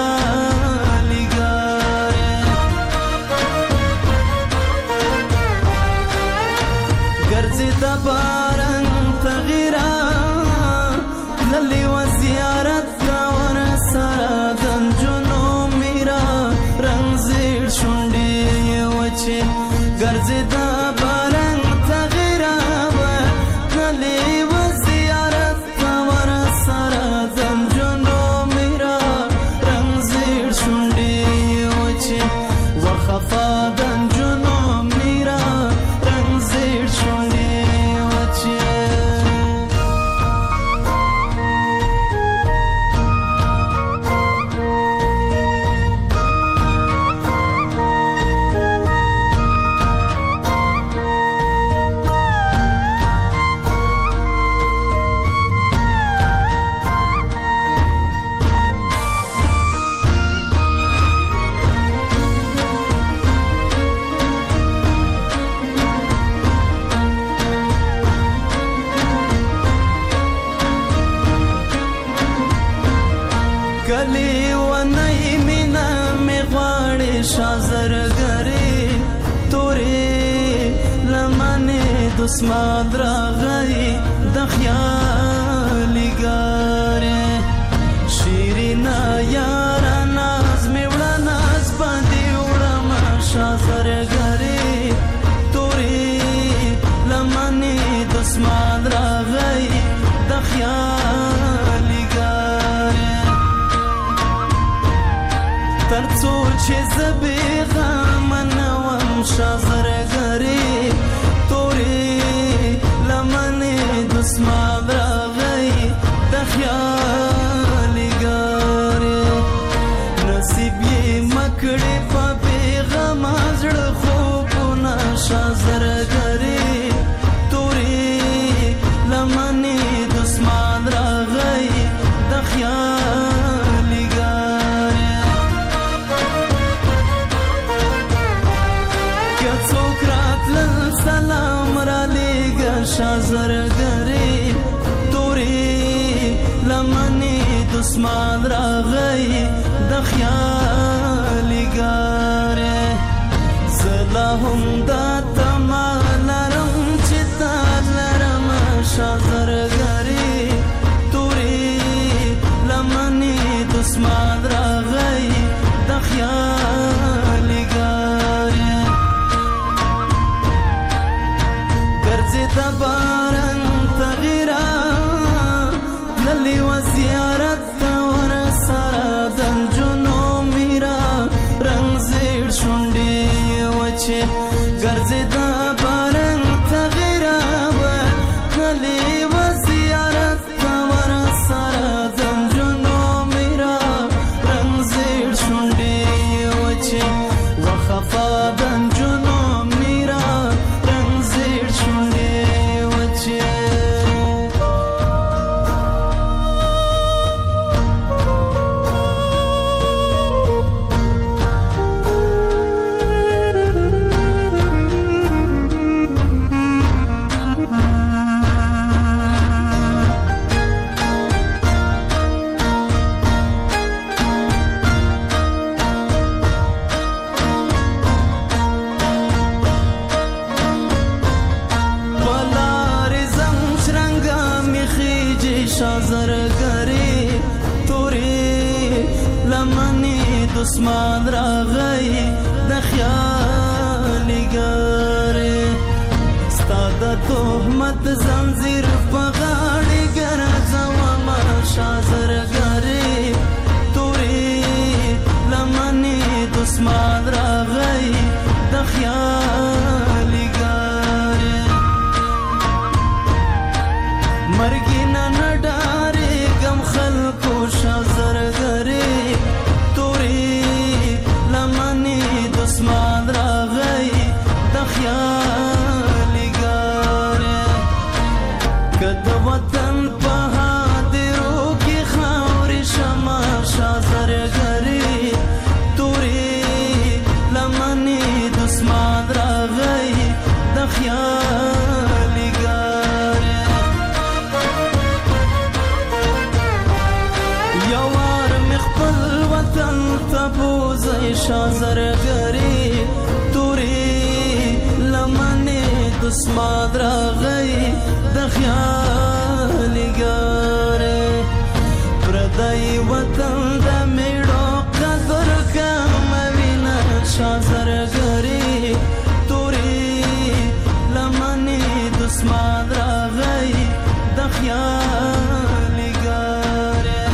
خیالګار ګرځي د باران تغیرا للي وزيارت کا ور سره دنجونو میرا رنگ زیر شونډي وچه ګرځي د باران تغیرا للي وزيارت کا ور سره دنجونو میرا رنگ زیر شونډي وچه وخفا دنجونو میرا رنگ زیر شونډي وچه کلی ونای مینا می غواړي شازر غري تورې لمنې دسمال راغی د خیالګار شیرینا یار ناز می وړه ناز باندې وړه ما شازر غري تورې لمنې دسمال راغی د خیالګار ترڅو چې زبې غمنوم شازر غري تورې لمنې دسمال راغی د خیالګار نصیب یې مکړې په بیغم زړه خوبونه شازر غري تورې لمنې دسمال راغی د خیالګار سلام را لېږه شازر غري تورې لمنې دسمال راغی د خیالګار زه هم دا تمه لرم چې تا لرم شازر غري تورې لمنې دسمال راغی د خیالګار د باران تغیرا للي وزيارت ور سره دنجونو میرا رنگ زیر شونډي وچه ګرځي د باران تغیرا للي وزيارت ور سره دنجونو میرا رنگ زیر شونډي وچه وخفا دنجونو میرا رنگ زیر شونډي شازر غري تورې لمنې دسمال راغی د خیالګار ستا د تهمت زنجیر په غاړې ګرځوم شازر غري تورې لمنې دسمال راغی د خیالګار مرګ نه خپل وطن ته بوځئ شازرګرې تورې لمنې دسماد راغی د خیالګرې پردی وطن د میړو قدر کم وینه شازرګرې تورې لمنې دسماد راغی د خیالګرې.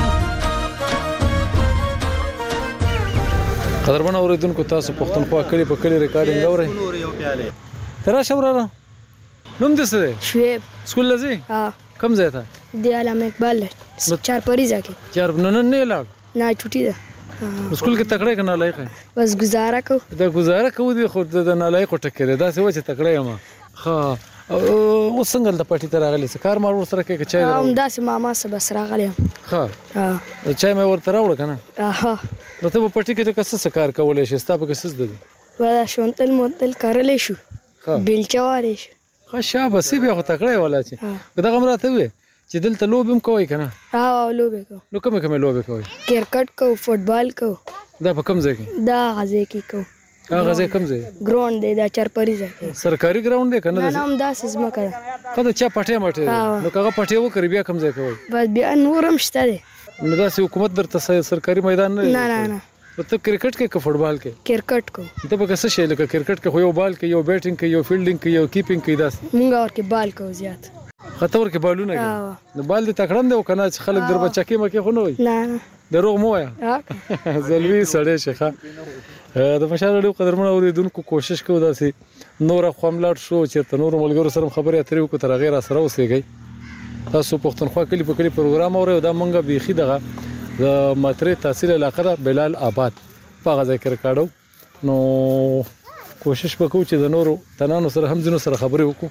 قدرمن اوریدونکو تاسو پښتونخوا کلی په کلی ریکارډینګ اورئ تراشه وراره نوم دې څه دی؟ شعیب. سکول لځې؟ ها. کوم ځای ته؟ د علامه اقبال چار پریزه کې. چار نن نه لاړ؟ نه چټي ده. سکول کې تکړه کنه لایق بس گزاره کو. دا گزاره کو دي خو د نالایق ټکره دا څه و چې تکړه یم. ها او څنګه د پټی تر راغلی څه کار مار ور سره کې چای راو هم داسې ماما سره بس راغلی. ها ها چای مې ورته راوړ کنه. ها نو ته په پټی کې ته څه کار کولای شې ستا په څه زده دي؟ ولا شونتل مونتل کارلې شو. بیلچه واره شو. ښه شابه بیا خو تکړه ولا چې دغه مراته وي چې دلته لوبې هم کوئ که نه؟ ها لوبې کوو. نو کومې کومې لوبې کوئ؟ کرکټ کوو، فوټبال کوو. دا په کوم ځای کې؟ دا هغه ځای کې کوو. هغه ځای کوم ځای؟ ګراوند دی دا چارپریزه کې. سرکاري ګراوند دی که نه؟ نه نه همداسې ځمکه ده. ښه د چا پټی مټی دی نو که هغه پټی وکړي بیا کوم ځای کوئ؟ بس بیا نور هم شته دی. نو داسې حکومت درته سرکاري میدان نه دی؟ نه نه نه. ته کرکټ کې که فوټبال کې؟ کرکټ کو. ته به څه شی لکه کرکټ کې خو یو بال کې یو بیټینګ کې یو فیلډینګ کې یو کیپینګ کې داسې؟ مونږ ورکې بال کوو زیات. خطه ورکې بالونه کې؟ نو بال دې تکړه دی او که نه چې خلک در به چکې مکې خو نه وایي؟ نه نه. دروغ مه وایه زلمي سړی شي ښه. د مشال راډیو قدرمنو اورېدونکو کوشش کوو داسې نوره خوا هم لاړ شو چېرته نورو ملګرو سره هم خبرې اترې وکړو تر هغې راسره اوسېږئ. تاسو پښتونخوا کلي په کلي پروګرام اورئ او دا مونږ بیخي دغه د ماترې تحصیل علاقه ده بلال آباد په هغه ځای کې ریکارډو. نو کوشش به کوو چې د نورو تنانو سره هم ځینو سره خبرې وکړو.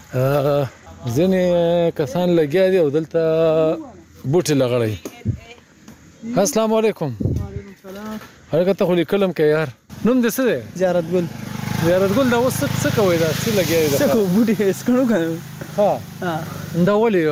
ځینې کسان لګیا دي او دلته بوټي لغړی. السلام علیکم. هغه ته خو لیکلم که یار نوم دې څه دی؟ زیارت ګل. زیارت ګل دا اوس څه کوئ دا څه لګیا دی؟ څه کوو بوټي سکڼو که نه. ها دا ولې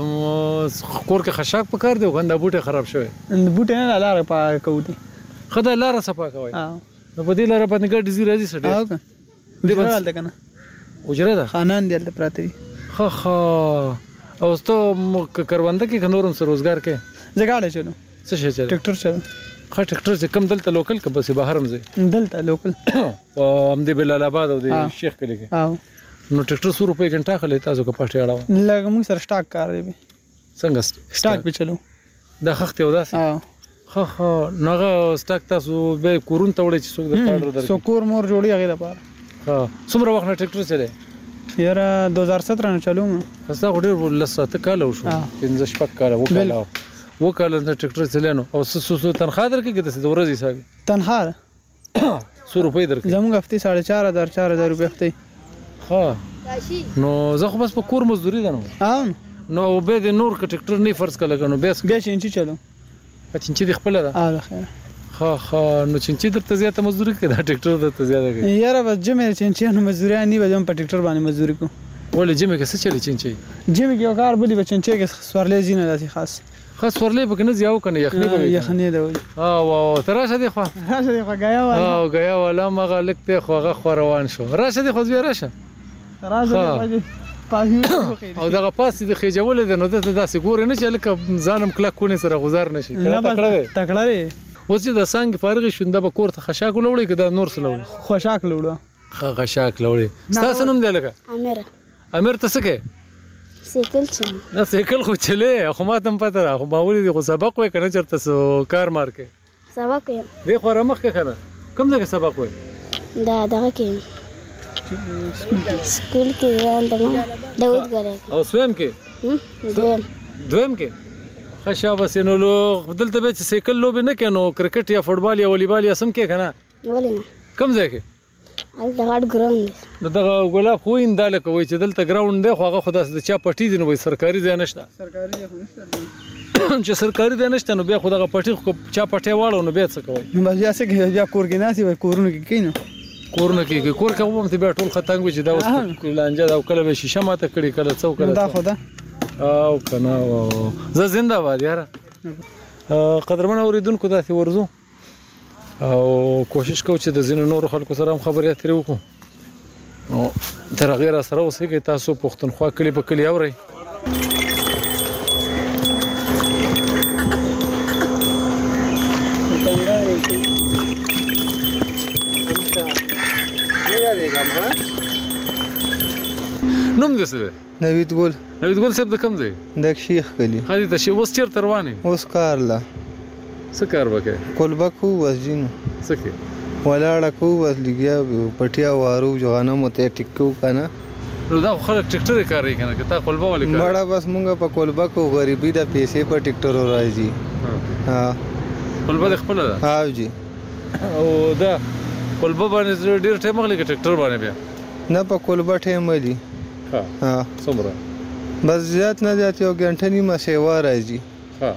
کور کې خشاک پکار دی او که دا بوټی خراب شوی؟ بوټي نه لاره پاکه کوو دي. ښه دا لاره صفا کوئ نو په دې لاره باندې ګډې ځي راځي څه ډېر؟ حجره هلته که نه حجره ده؟ خانان دي هلته پراته دي. ښه ښه او ته کرونده کې که نور هم څه روزګار کوې؟ زه ګاډی چلوم. څه شی چلوې؟ ټرکټر چلوم. ښه ټرکټر چې کوم دلته لوکل که بسې بهر هم ځئ؟ دلته لوکل په همدې بلال آباد او د شیخ کلي کې. نو ټرکټر څو روپۍ ګنټه اخلئ تاسو که پټې اړوه؟ لږ موږ سره سټاک کار دی. څنګه سټاک پې چلو؟ دا خښتې او داسې؟ ښه ښه نو هغه سټاک تاسو بیا کورونو ته وړئ چې څوک درته اډر درکړي؟ څوک کور مور جوړي هغې دپاره. ښه څومره وخت نه ټرکټر چلی؟ یاره دو هزار ستره نه چلوم. ستا خو ډېر لس اته کاله وشو پنځه شپږ کاله اووه کاله اووه کاله نه ټرکټر چلی نو او څه څه تنخوا درکوي که داسې د ورځې حساب وي؟ تنخوا ده څو روپۍ درکوي؟ زموږ هفتې ساړه چار هزار چار هزار روپۍ هفتې. ښه نو زه خو بس په کور مزدوري ده نو. نو بیا د نور که ټرکټر نه فرض کړه لکه نو بیا بیا چینچي چلوم. چینچي دې خپله ده؟ اه خیر. ښه ښه نو چینچي درته زیاته مزدوري کوي دا ټرکټر درته زیاته کوي؟ یاره بس جمع چینچیانو مزدوریان نه به زه هم په ټرکټر باندې مزدوري کوم. ولې جمع کې څه چلي چینچي؟ جمع کې یو کار بولي به چینچي کې سورلی ځي نه داسې خاص. ښه سورلی پکې نه ځي او که نه یخني به وي؟ یخني ده ولې. او ته راشه دې خوا. راشه دې خوا ګیا والا. او ګیا والا هماغه لږ دی خو هغه خوا روان شو. راشه دې خو بیا راشه. راشه دې او دغه پاس دې خېجولی دی نو دلته داسې ګورې نه چې هلکه ځان هم کلک کونې سره غوزار نه شي. تکړه دی تکړه دی. اوس چې د څانګې فارغې شو دا به کور ته خشاک وړوړئ که دا نور څه وړوړئ؟ خوشاک وړو. ښه خشاک وړوړئ. ستا څه نوم دی لکه؟ امیر. امیر ته څه کوې؟ سیکل چلوم. دا سیکل خو چلې خو ما ته هم پته ده خو ما ولیدې خو سبق وایې که نه چېرته کار مار کوې؟ سبق وایم. دې خوا رامخکې که نه کوم ځای کې سبق وایې؟ دا دغه کې سکول کې داود ګری. او سویم کې؟ دویم. دویم کې؟ ښه شاباس نو دلته بیا چې سیکل لوبې نه کوې نو کرکټ یا فوټبال یا والیبال یا څه هم کوې که نه؟ ولې نه. کوم ځای کې؟ هلته غټ ګراوند دی. نو دغه ګلاب خو وایي دا لکه وایي چې دلته ګراوند دی خو هغه خو داسې د چا پټي دي نو وایي سرکاري ځای نشته. سرکاري ځای خو نشته چې سرکاري ځای نشته نو بیا خو دغه پټي خو چا پټی واړو نو بیا څه کوئ؟ بس بیا څه کوي بیا کور کې ناستې وایي کورونو کې کښېنو. کورونه کې کور کې خو به بیا ټول ختنګ وي چې دا اوس لانجه ده او کله به شیشه ماته کړي کله څه او کله دا خو ده او که نه زه زنده باد یاره. قدرمن اوریدونکو داسې ورزو او کوشش کوو چې د ځینو نورو خلکو سره هم خبرې اترې وکړو نو تر هغې را سره اوسېږئ تاسو پښتونخوا کلي په کلي اورئ نوم دې څه دی؟ نوید ګل. نوید ګل صاحب د کوم ځای؟ د شیخ کلي. ښه دي ته شي اوس چېرته روان یې؟ اوس کار له. څه کار به کوې؟ کلبه کوو بس ځینو. څه کوې؟ ولاړه کوو بس لګیا پټیا وارو غنمو ته ټیک کوو که نه. نو دا خو خلک ټیکټرې کاروي که نه که تا کلبه ولې کاروي؟ مړه بس مونږ په کلبه کوو غریبي ده پیسې په ټیکټرو راځي. کلبه دې خپله ده؟ ها جي. او دا کلبه باندې ډېر ټایم اخلي که ټیکټر باندې بیا؟ نه په کلبه ټایم اخلي. ها څومره؟ بس زیات نه زیات یو ګنټه نیمه سیوا راځي. ها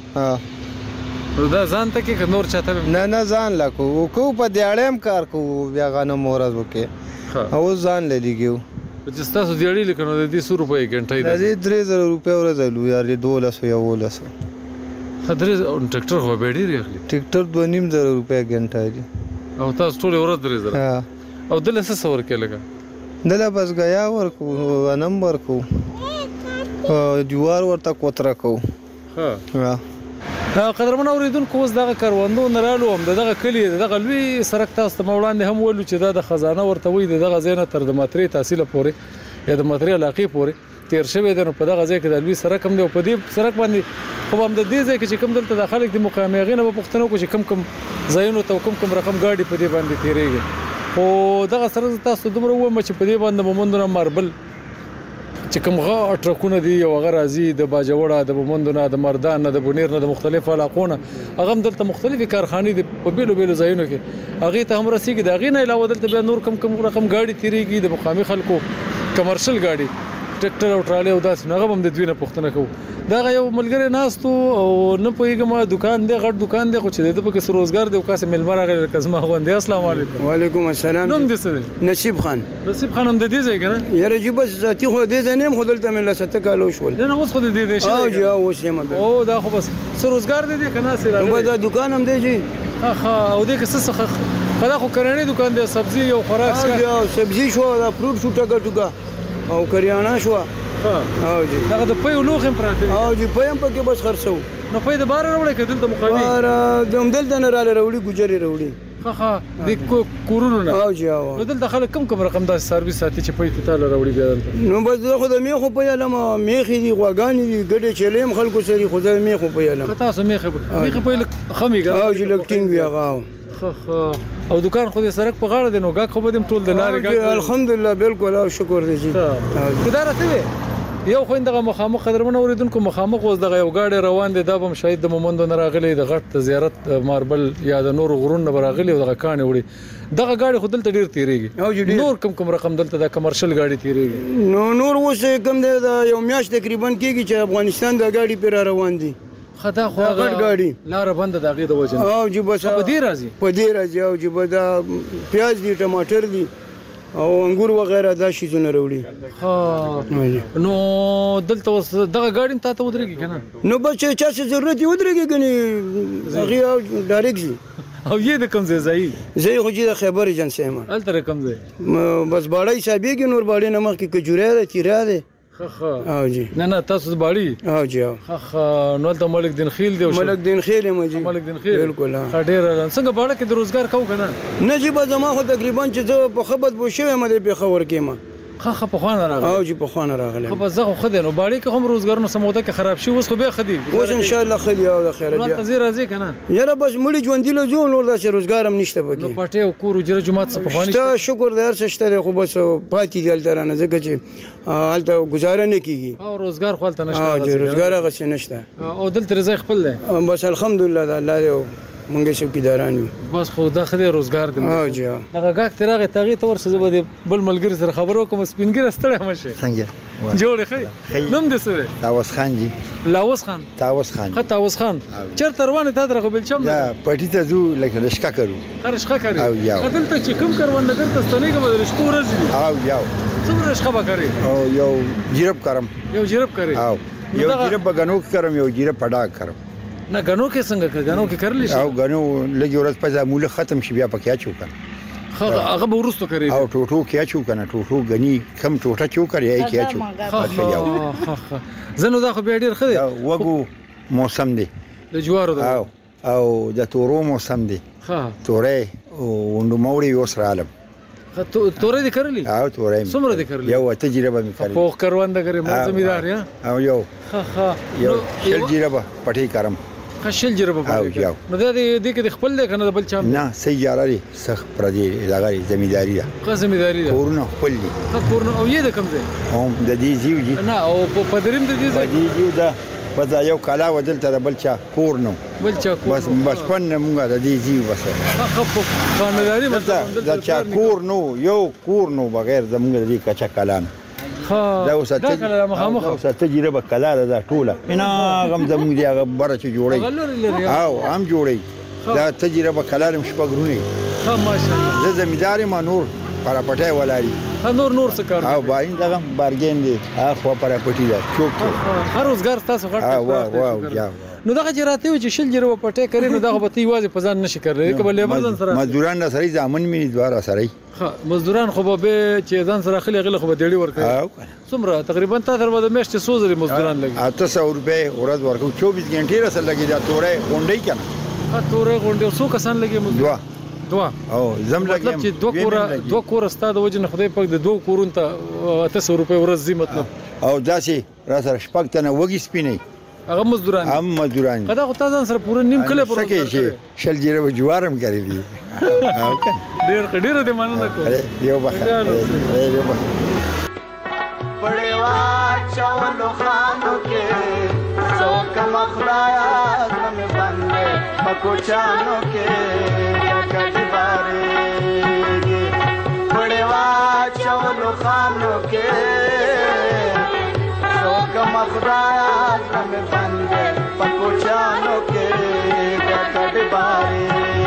نو دا ځان ته کې که نور چاته؟ نه نه ځان لا کوو کوو په دیاړی هم کار کوو بیا غنم ورځ وکې اوس ځان له لګیو. چې ستاسو دیاړي لکه نو د دې څو روپۍ ګنټه د دې درې زره روپۍ ورځ الو یار دولسو یولسو. ښه درې ټیکټر خو بیا ډېرې اخلي؟ ټیکټر دوه نیم زره روپۍ ګنټه دي. او تاسو ټولې ورځ درې زره؟ او دله څه څه ورکوې لکه؟ دله بس ګیا ورکوو غنم ورکوو جوار ورته کوتره کوو. ښه قدرمن اورېدونکو اوس دغه کروندو نه رالو هم د دغه کلي د دغه لوی سړک تاسو ته ما وړاندې هم ویلو چې دا د خزانه ورته وایي د دغه ځای نه تر د ماترې تحصیله پورې یا د ماترې علاقې پورې تېر شوی دی. نو په دغه ځای کې د لوی سړک هم دی او په دې سړک باندې خو به هم د دې ځای کې چې کوم دلته د خلک د مقام هغې نه به پوښتنه وکړو چې کوم کوم ځایونو ته کوم کوم رقم ګاډي په دې باندې تېرېږي. خو دغه سره تاسو دومره ووایم چې په دې باندې مومندو نه ماربل چې کوم غټ ټرکونه دي او هغه راځي د باجوړه د مومندو نه د مردان نه د بونیر نه د مختلفو علاقو نه هغه هم دلته مختلفې کارخانې دي په بیلو بیلو ځایونو کې هغې ته هم رسېږي. د هغې نه علاوه دلته بیا نور کم کم رقم ګاډي تېرېږي د مقامي خلکو کمرشل ګاډي ټریکټر او ټرالي او داسې نو هغه هم د دوی نه پوښتنه کوو. دغه یو ملګری ناست او نه پوهېږم دکان دی غټ دکان دی خو چې د ده پکې څه روزګار دی او کاسې مېلمه راغلی لکه زما غوندې. السلام علیکم. وعلیکم السلام. نوم دې څه دی؟ نصیب خان. نصیب خان هم د دې ځای که نه؟ یاره جي بس ذاتي خو د دې ځای نه یم خو دلته مې له سته کاله وشول. نه نه اوس خو د دې ځای شوی؟ او جي اوس یم. او دا خو بس څه روزګار دی دی که ناستې راغلی؟ بس دا دکان هم دی جي. ښه ښه او دې کې څه څه دا خو کرنې دکان دی سبزي او خوراک او سبزي شو دا فروټ شو ټکه ټوکه او کریانه شوه. او جی دغه د پیو لوښ هم پراته دي؟ او جی پی هم پکې بس خرڅو. نو پی د بهره راوړی که دلته مقامي؟ بهره د همدلته نه راله راوړي ګوجرې راوړي. ښه ښه د کورونو نه؟ او جی او نو دلته خلک کوم کوم رقم داسې سرویس ساتي چې پی ته تاله راوړي بیا دلته؟ نو بس زه خو د میخو پی علم میخې دي غواګانې دي ګډې چیلې هم خلکو سري خو زه میخو پی علم. ښه تاسو میخې میخې پی لږ ښه میږه؟ او جی لږ ټینګ وي هغه. ښه ښه او دکان خو د سړک په غاړه دی نو ګاګ خو به دې هم ټول د لارې ګاګ؟ الحمدلله بالکل او شکر دی جي. که دا راته وې یو خو دغه مخامخ قدرمن اورېدونکو مخامخ اوس دغه یو ګاډی روان دی دا به هم شاید د مومندو نه راغلی د غټ زیارت ماربل یا د نورو غرونو نه به راغلي او دغه کاڼې وړي. دغه ګاډي خو دلته ډېر تېرېږي. نور کوم کوم رقم دلته د کمرشل ګاډي تېرېږي؟ نو نور اوس کوم دی د یو میاشت تقریبا کېږي چې افغانستان د ګاډي پرې را روان دي. ښه دا خو غټ ګاډي لاره بنده د هغې د وجې نه؟ او جي بس په دې راځي؟ په دې راځي او جي به دا پیاز دي ټماټر دي او انګور وغیره دا شیزونه راوړي. ها نو دلته اوس دغه ګاډي تا ته ودرېږي که نه؟ نو بس چې چا څه ضرورت یې ودرېږي ګنې هغې ډایرکټ ځي. او یې د کوم ځای ځایي؟ زه یې خو جي د خیبر ایجنسۍ یم. هلته د کوم ځای؟ بس باړی حسابېږي نور باړې نه مخکې کجوریا ده تیرا ده. ښه ښه او جي نه نه تاسو د باړي؟ او جي او ښه ښه نو هلته ملک دین خیل دی؟ ملک دین خیل یم جي. ملک دین خیل بالکل. ښه ډېره څنګه باړه کې د روزګار کوو که نه؟ نه جي به زما خو تقریبا چې زه په ښه بدبو شوی یم د پېښور کې یم. ښه ښه پخوا نه راغلی؟ او جي پخوا نه راغلی. ښه بس زه خو ښه دی نو باړې کې هم روزګارونه څه موده کې خراب شي اوس خو بیا ښه دي؟ اوس انشاءالله ښه دي او د خیره نو هلته ځې راځې که نه؟ یاره بس مړي ژوندي له ځو نور داسې روزګار هم نشته پکې. نو پټۍ او کور اجره جومات څه پخوا نشته؟ شته شکر دی هر څه شته دی خو بس پاتې دي هلته رانه ځکه چې هلته ګزاره نه کېږي. او روزګار خو هلته نشته؟ او جي روزګار هغسې نشته. او دلته رضای خپل دی؟ بس الحمدلله د الله دی مونږ څوکیداران یو. بس خو دا ښه دی روزګار دی. او جي دغه ګاګ ته راغی ته هغې ته ورشه زه به دې بل ملګري سره خبره وکړم سپین ږیره ستړی مه شې. څنګه جوړ یې ښه نوم دې څه دی؟ تاوس خان جي. لاوس خان؟ تاوس خان. ښه تاوس خان چېرته روان یې تا درغه بلچم دا پټي ته ځو لکه رشقه کوو. ښه رشقه کوې؟ او یو دلته چې کوم کروندګر ته ستنېږم د رشقو ورځې دي؟ او یو څومره رشقه به کرې؟ او یو جیرب کرم. یو جیرب کرې؟ او یو جیرب په ګنو کې کرم یو جیرب په ډاګ کرم. نه غنو کې څنګه غنو کې کړل شي او غنو لګي ورځ په ځموله ختم شي بیا پکې اچو کنه هغه هغه به ورستو کوي او ټوټو کې اچو کنه ټوټو غني کم ټوټه چو کوي کې اچو زنو دا خو بیا ډیر خدي وګو موسم دی د جوارو دا او او د تورو موسم دی ها تورې او نوموري وسرالم تورې دې کړلې او تورې څومره دې کړلې یو تجربه مې کړې په کاروانده غره مو زمیدار یا او یو ها ها یو شل جربه پټي کارم خشل جربه پټي نو دا دې کې خپل دې کنه بل چا نه سیاره لري سخ پر دې لګاري زمیداری ده خو زمیداری ده کورونه خپل دي کورونه او یې د کوم ځای هم د دې زیوجي نه او په دریم د دې ځای دې یو ده پس یو کلا ودل ته بل چا کور نو بل چا کور بس بچپن موږ د دې زیو بس خو خانداري مطلب دا چا کور نو یو کور نو بغیر زموږ د دې کچا کلام ها دا اوس ته مخامخ اوس ته تجربه کلا دا ټوله انا غم زموږ دی هغه بره چې جوړي او هم جوړي دا تجربه کلا مش پګرونی ها ماشاءالله زه زمیدار ما نور پر پټه ولاري نور نور څه کار او باین دغه بارګین دي اخو پر پټی دا چوک هر روزګار تاسو غټ واو واو یا نو دغه جراته چې شل جره پټه کوي نو دغه به تی واځي پزان نشي کوي کبه لیبر ځان سره مزدوران سره ځامن می دواره سره ها مزدوران خو به چې ځان سره خلی غلی خو به ډیړي ورکړي څومره تقریبا تا تر باندې مشته سوزري مزدوران لګي اته سو روپے ورځ ورکو چوبیس غنټې را سره لګي دا تورې غونډې کنه ها تورې غونډې څو کسان لګي مزدور دوا او زم لګم مطلب چې دوه کور دوه کور ستاد وجنه خدای پاک د دوه کورون ته اته سو روپے ورځ زی مطلب او داسي را سره شپږ تنه وګي سپینې هغه مزدوران هم مزدوران کدا خو تاسو سره پوره نیم کله پوره کې شل جره جوارم کوي دي ډیر ډیر دې مننه کوم یو بخیر یو بخیر بڑے وا چاولو خانو کې سو کم خدایا زم بندے پکو چانو کې کټ بارے بڑے وا چاولو خانو کې سو کم خدایا زم بندے پکو چانو کې کټ بارے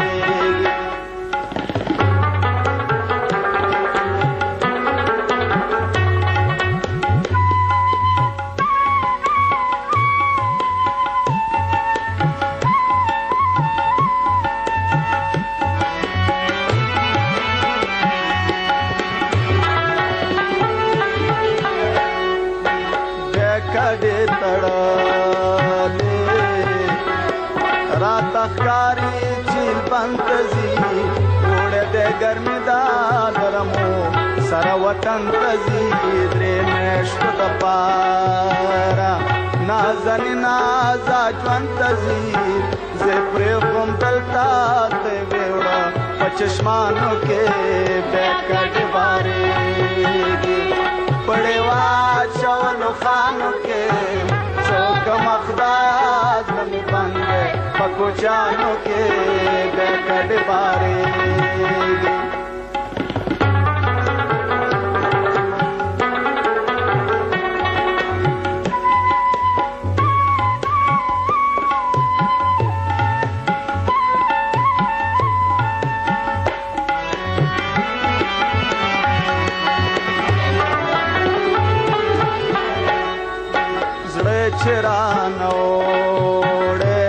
कारी झील पंतजी उड़े दे गर्मी दा गरमो सारा वतन तजी द्रे मेश्त तपारा नाजनी नाजा ज्वंतजी जे प्रेम तलता ते वेड़ा पचश्मानो के बेकट बारे पड़े वा चवलो खानो के चौक मखदाज नमी बंदे पको जानो के बेकट बारे चरानोड़े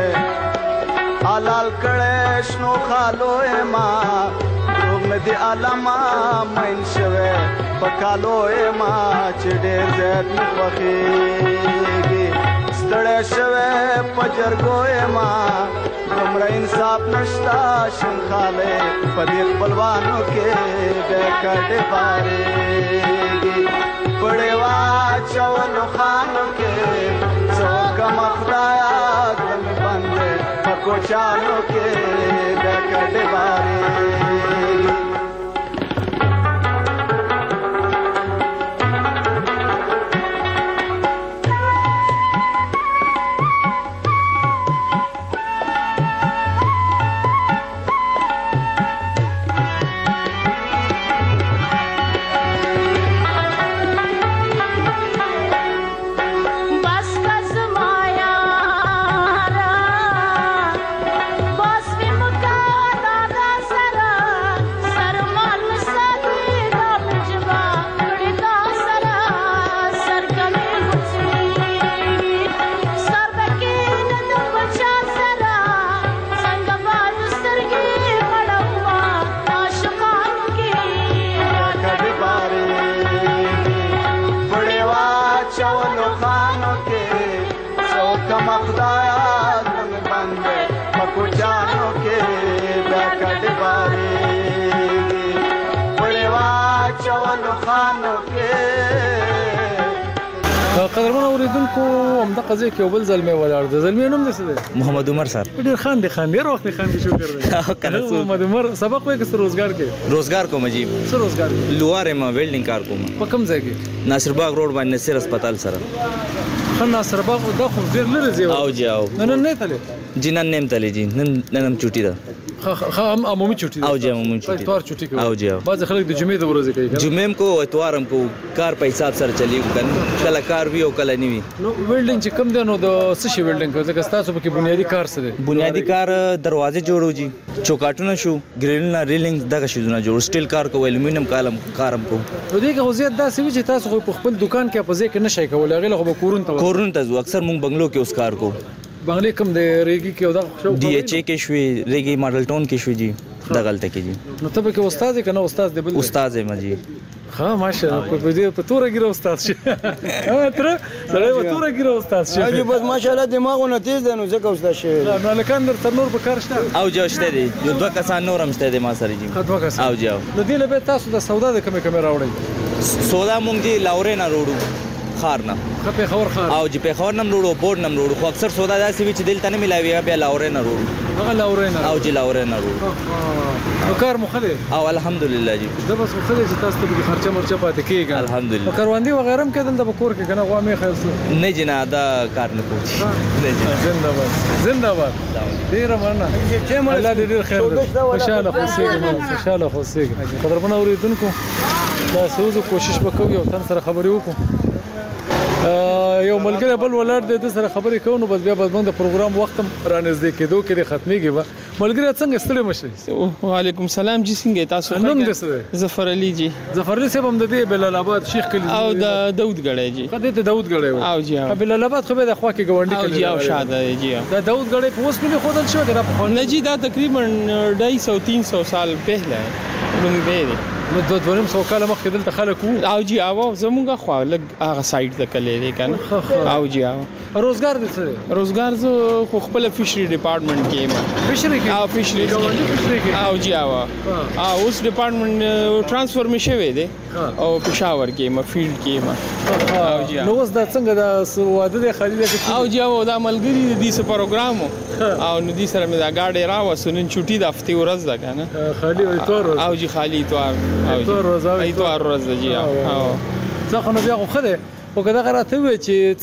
आलाल कड़ेशनो खालोए माँ में आलमा मनशवे पकालोए माँ चिडेर जैत पखीगी स्तड़े शवे पजर गोए माँ तुमरा इंसाफ नश्ता शंखाले पदीक बलवानों के बेकट बारेगी बड़े वा चवलो खानों के चौक मखदाया गम बंदे पको चालों के बेकट बारे خانو کې بیا کډې بارېږي وړې واچولو خانو کې قدرمن اوریدونکو همدا قضیه کې یو بل زلمی ولاړ دی. زلمی نوم څه دی؟ محمد عمر صاحب. ډېر خان دی خان ډېر وخت نه خان دی شکر دی. محمد عمر سبق وایي که روزګار کې؟ روزګار کوم جی. څه روزګار کوي؟ لواره ما ویلډینګ کار کوم. په کوم ځای کې؟ ناصر باغ روډ باندې نصر هسپتال سره. خان ناصر باغ دا خو ډېر لري ځای. او جی او. نن نه تلې؟ جی نن نیم تلې جی نن نن چوټي ده. خا هم عمومي چوټي او جی عمومي چوټي. اتوار چوټي کوي. او جی. بعض خلک د جمعې د ورځې کوي. جمعې کو اتوارم کو کار په حساب سره چلی کنه کله کار وی او کله نیوي. نو ویلډینګ چې کوم دی نو د څه شي ویلډینګ کوي ځکه تاسو په کې بنیادی کار څه دی؟ بنیادی کار دروازه جوړو جی چوکاټونه شو ګریلونه ریلینګ دغه شیزونه جوړ سټیل کار کو الومینیم کالم کارم کو. نو دغه خو زیات داسې وي چې تاسو په خپل دکان کې په ځای کې نشئ کولای هغه خو کورون ته کورون ته ځو اکثر مونږ بنگلو کې اوس کار کو. بنگلې کوم دی ریګي کې او دا خو ډي ایچ اي کې شوي ریګي ماډل ټاون کې شوي جی دغلته کې جی. نو ته به کې استاد کنه استاد دی بل استاد یم جی. ها ماشاءالله په دې په توره ګیره استاد شي. ها تر سره په توره ګیره استاد شي. اجي بس ماشاءالله دماغونه تیز دي نو ځکه استاد شي. نو لکه در تر نور په کار شته او جو شته دي یو دوه کسان نور هم شته دي ما سره جی. دوه کسان او جو نو دې له به تاسو د سودا د کمې کمې راوړی؟ سودا مونږ دی لاورې نه وروړو خار نه په خور خار او جی په خور نم وروړو بورډ نم وروړو خو اکثر سودا داسې وی چې دلته نه ملاوي بیا لاورې نه وروړو. هغه لاورې نه او جی لاورې نه وروړو. نو کار مو خله او الحمدلله جی. دا بس خله چې تاسو ته به خرچه مرچه پاتې کیږي الحمدلله. کاروندې وغیرہ هم کېدل د کور کې کنه غوا مې خیر نه جنا دا کار نه کوي. نه جنا زنده باد زنده باد ډیر مننه الله دې ډیر خیر خوشاله خوشیږي خوشاله خوشیږي. قدرمن اوریدونکو دا سوزو کوشش وکړو یو تن سره خبرې وکړو. یو ملګری بل ولر د سره خبرې کوو نو بس بیا به موږ د پروګرام وخت را نږدې کېدو کې د ختمېږي به ملګری څنګه ستړي مشي؟ وعلیکم سلام جی څنګه تاسو؟ نوم دې څه؟ ظفر علي جی. ظفر علي صاحب هم د دې بلال آباد شیخ کلی او د داود غړی جی. کله ته داود غړی او جی او بلال آباد خو به د خوا کې ګوندې کلی او جی او شاده جی. دا داود غړی په اوس ملي خودل شو دا په نه جی دا تقریبا ढाई सौ तीन सौ साल پهله روم دی. نو د دویم سو کال مخکې دلته خلک وو او جی او زمونږه خو لګ هغه سایت ته کلې دی کنه او جی او روزګار دې څه؟ روزګار زه خو خپل فشري ډپارټمنټ کې ما فشري کې او فشري او جی او او اوس ډپارټمنټ ټرانسفر می شوی دی او پېښور کې ما فیلډ کې ما او جی نو اوس دا څنګه دا واده دی خالي دی او جی او دا ملګری دې څه پروګرام او نو دې سره مې دا گاډي راو سنن چټي د هفته ورځ ده کنه خالي او تور او جی خالي تور او تور ورځ او تور ورځ جی او څه خو نو بیا خو خله او کدا غراته وي چې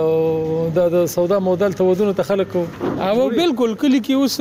څنګه د سودا مودل تودونه ته خلک او بالکل کلی کې اوس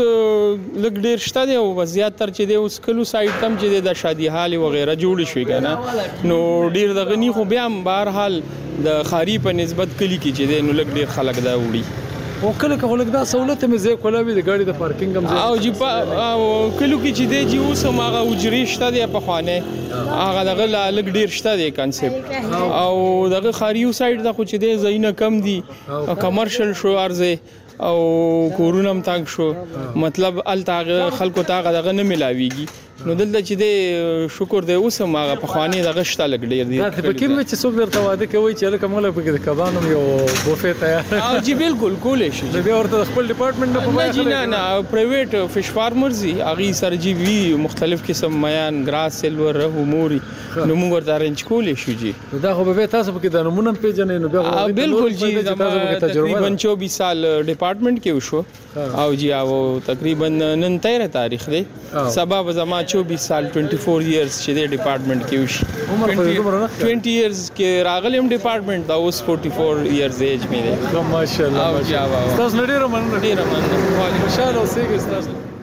لګ ډیر شته دی او زیات تر چې دی اوس کلو سایت تم چې د شادي حال و غیره جوړ شوی کنه نو ډیر د غنی خو بیا بهر حال د خاري په نسبت کلی کې چې دی نو لګ ډیر خلک دا وړي او کله کله دا سہولت مې زه کولاوي د گاډي د پارکینګ هم او جی او کلو کې چې دی جی اوس هغه اجري شته دی په خوانه هغه دغه لګ ډیر شته دی کانسپټ او دغه خاریو سایت دا خو چې دی زینه کم دی او کمرشل شو ارزه او کورونم تاګ شو مطلب ال تاغه خلکو تاغه دغه نه ملاويږي نو دلته چې دی شکر دی اوس ما په خوانه دغه شته لګ ډیر دی دا په کوم چې څوک درته واده کوي چې لکه مولا په کې د کبانو یو بوفه تیار او جی بالکل کولې شي نو بیا ورته خپل ډپارټمنټ نه په ما نه نه پرایویټ فش فارمرز اغي سر جی وی مختلف قسم میان ګراس سیلور هموري نو موږ ورته ارنج کولې شو جی دا خو به تاسو په کې د نمونه پیژنې نو بیا بالکل جی تقریبا چوبیس سال ډپارټمنټ کې وشو او جی او تقریبا نن تیره تاریخ دی سبب زما چوبیس سال چوبیس ایئرز چې د ډپارټمنټ کې وشي عمر په عمر نه बीस ایئرز کې راغلم ډپارټمنټ دا اوس چوالیس ایئرز ایج مې دی ماشاءالله او جی او تاسو ډیره مننه ډیره مننه خوشاله اوسئ تاسو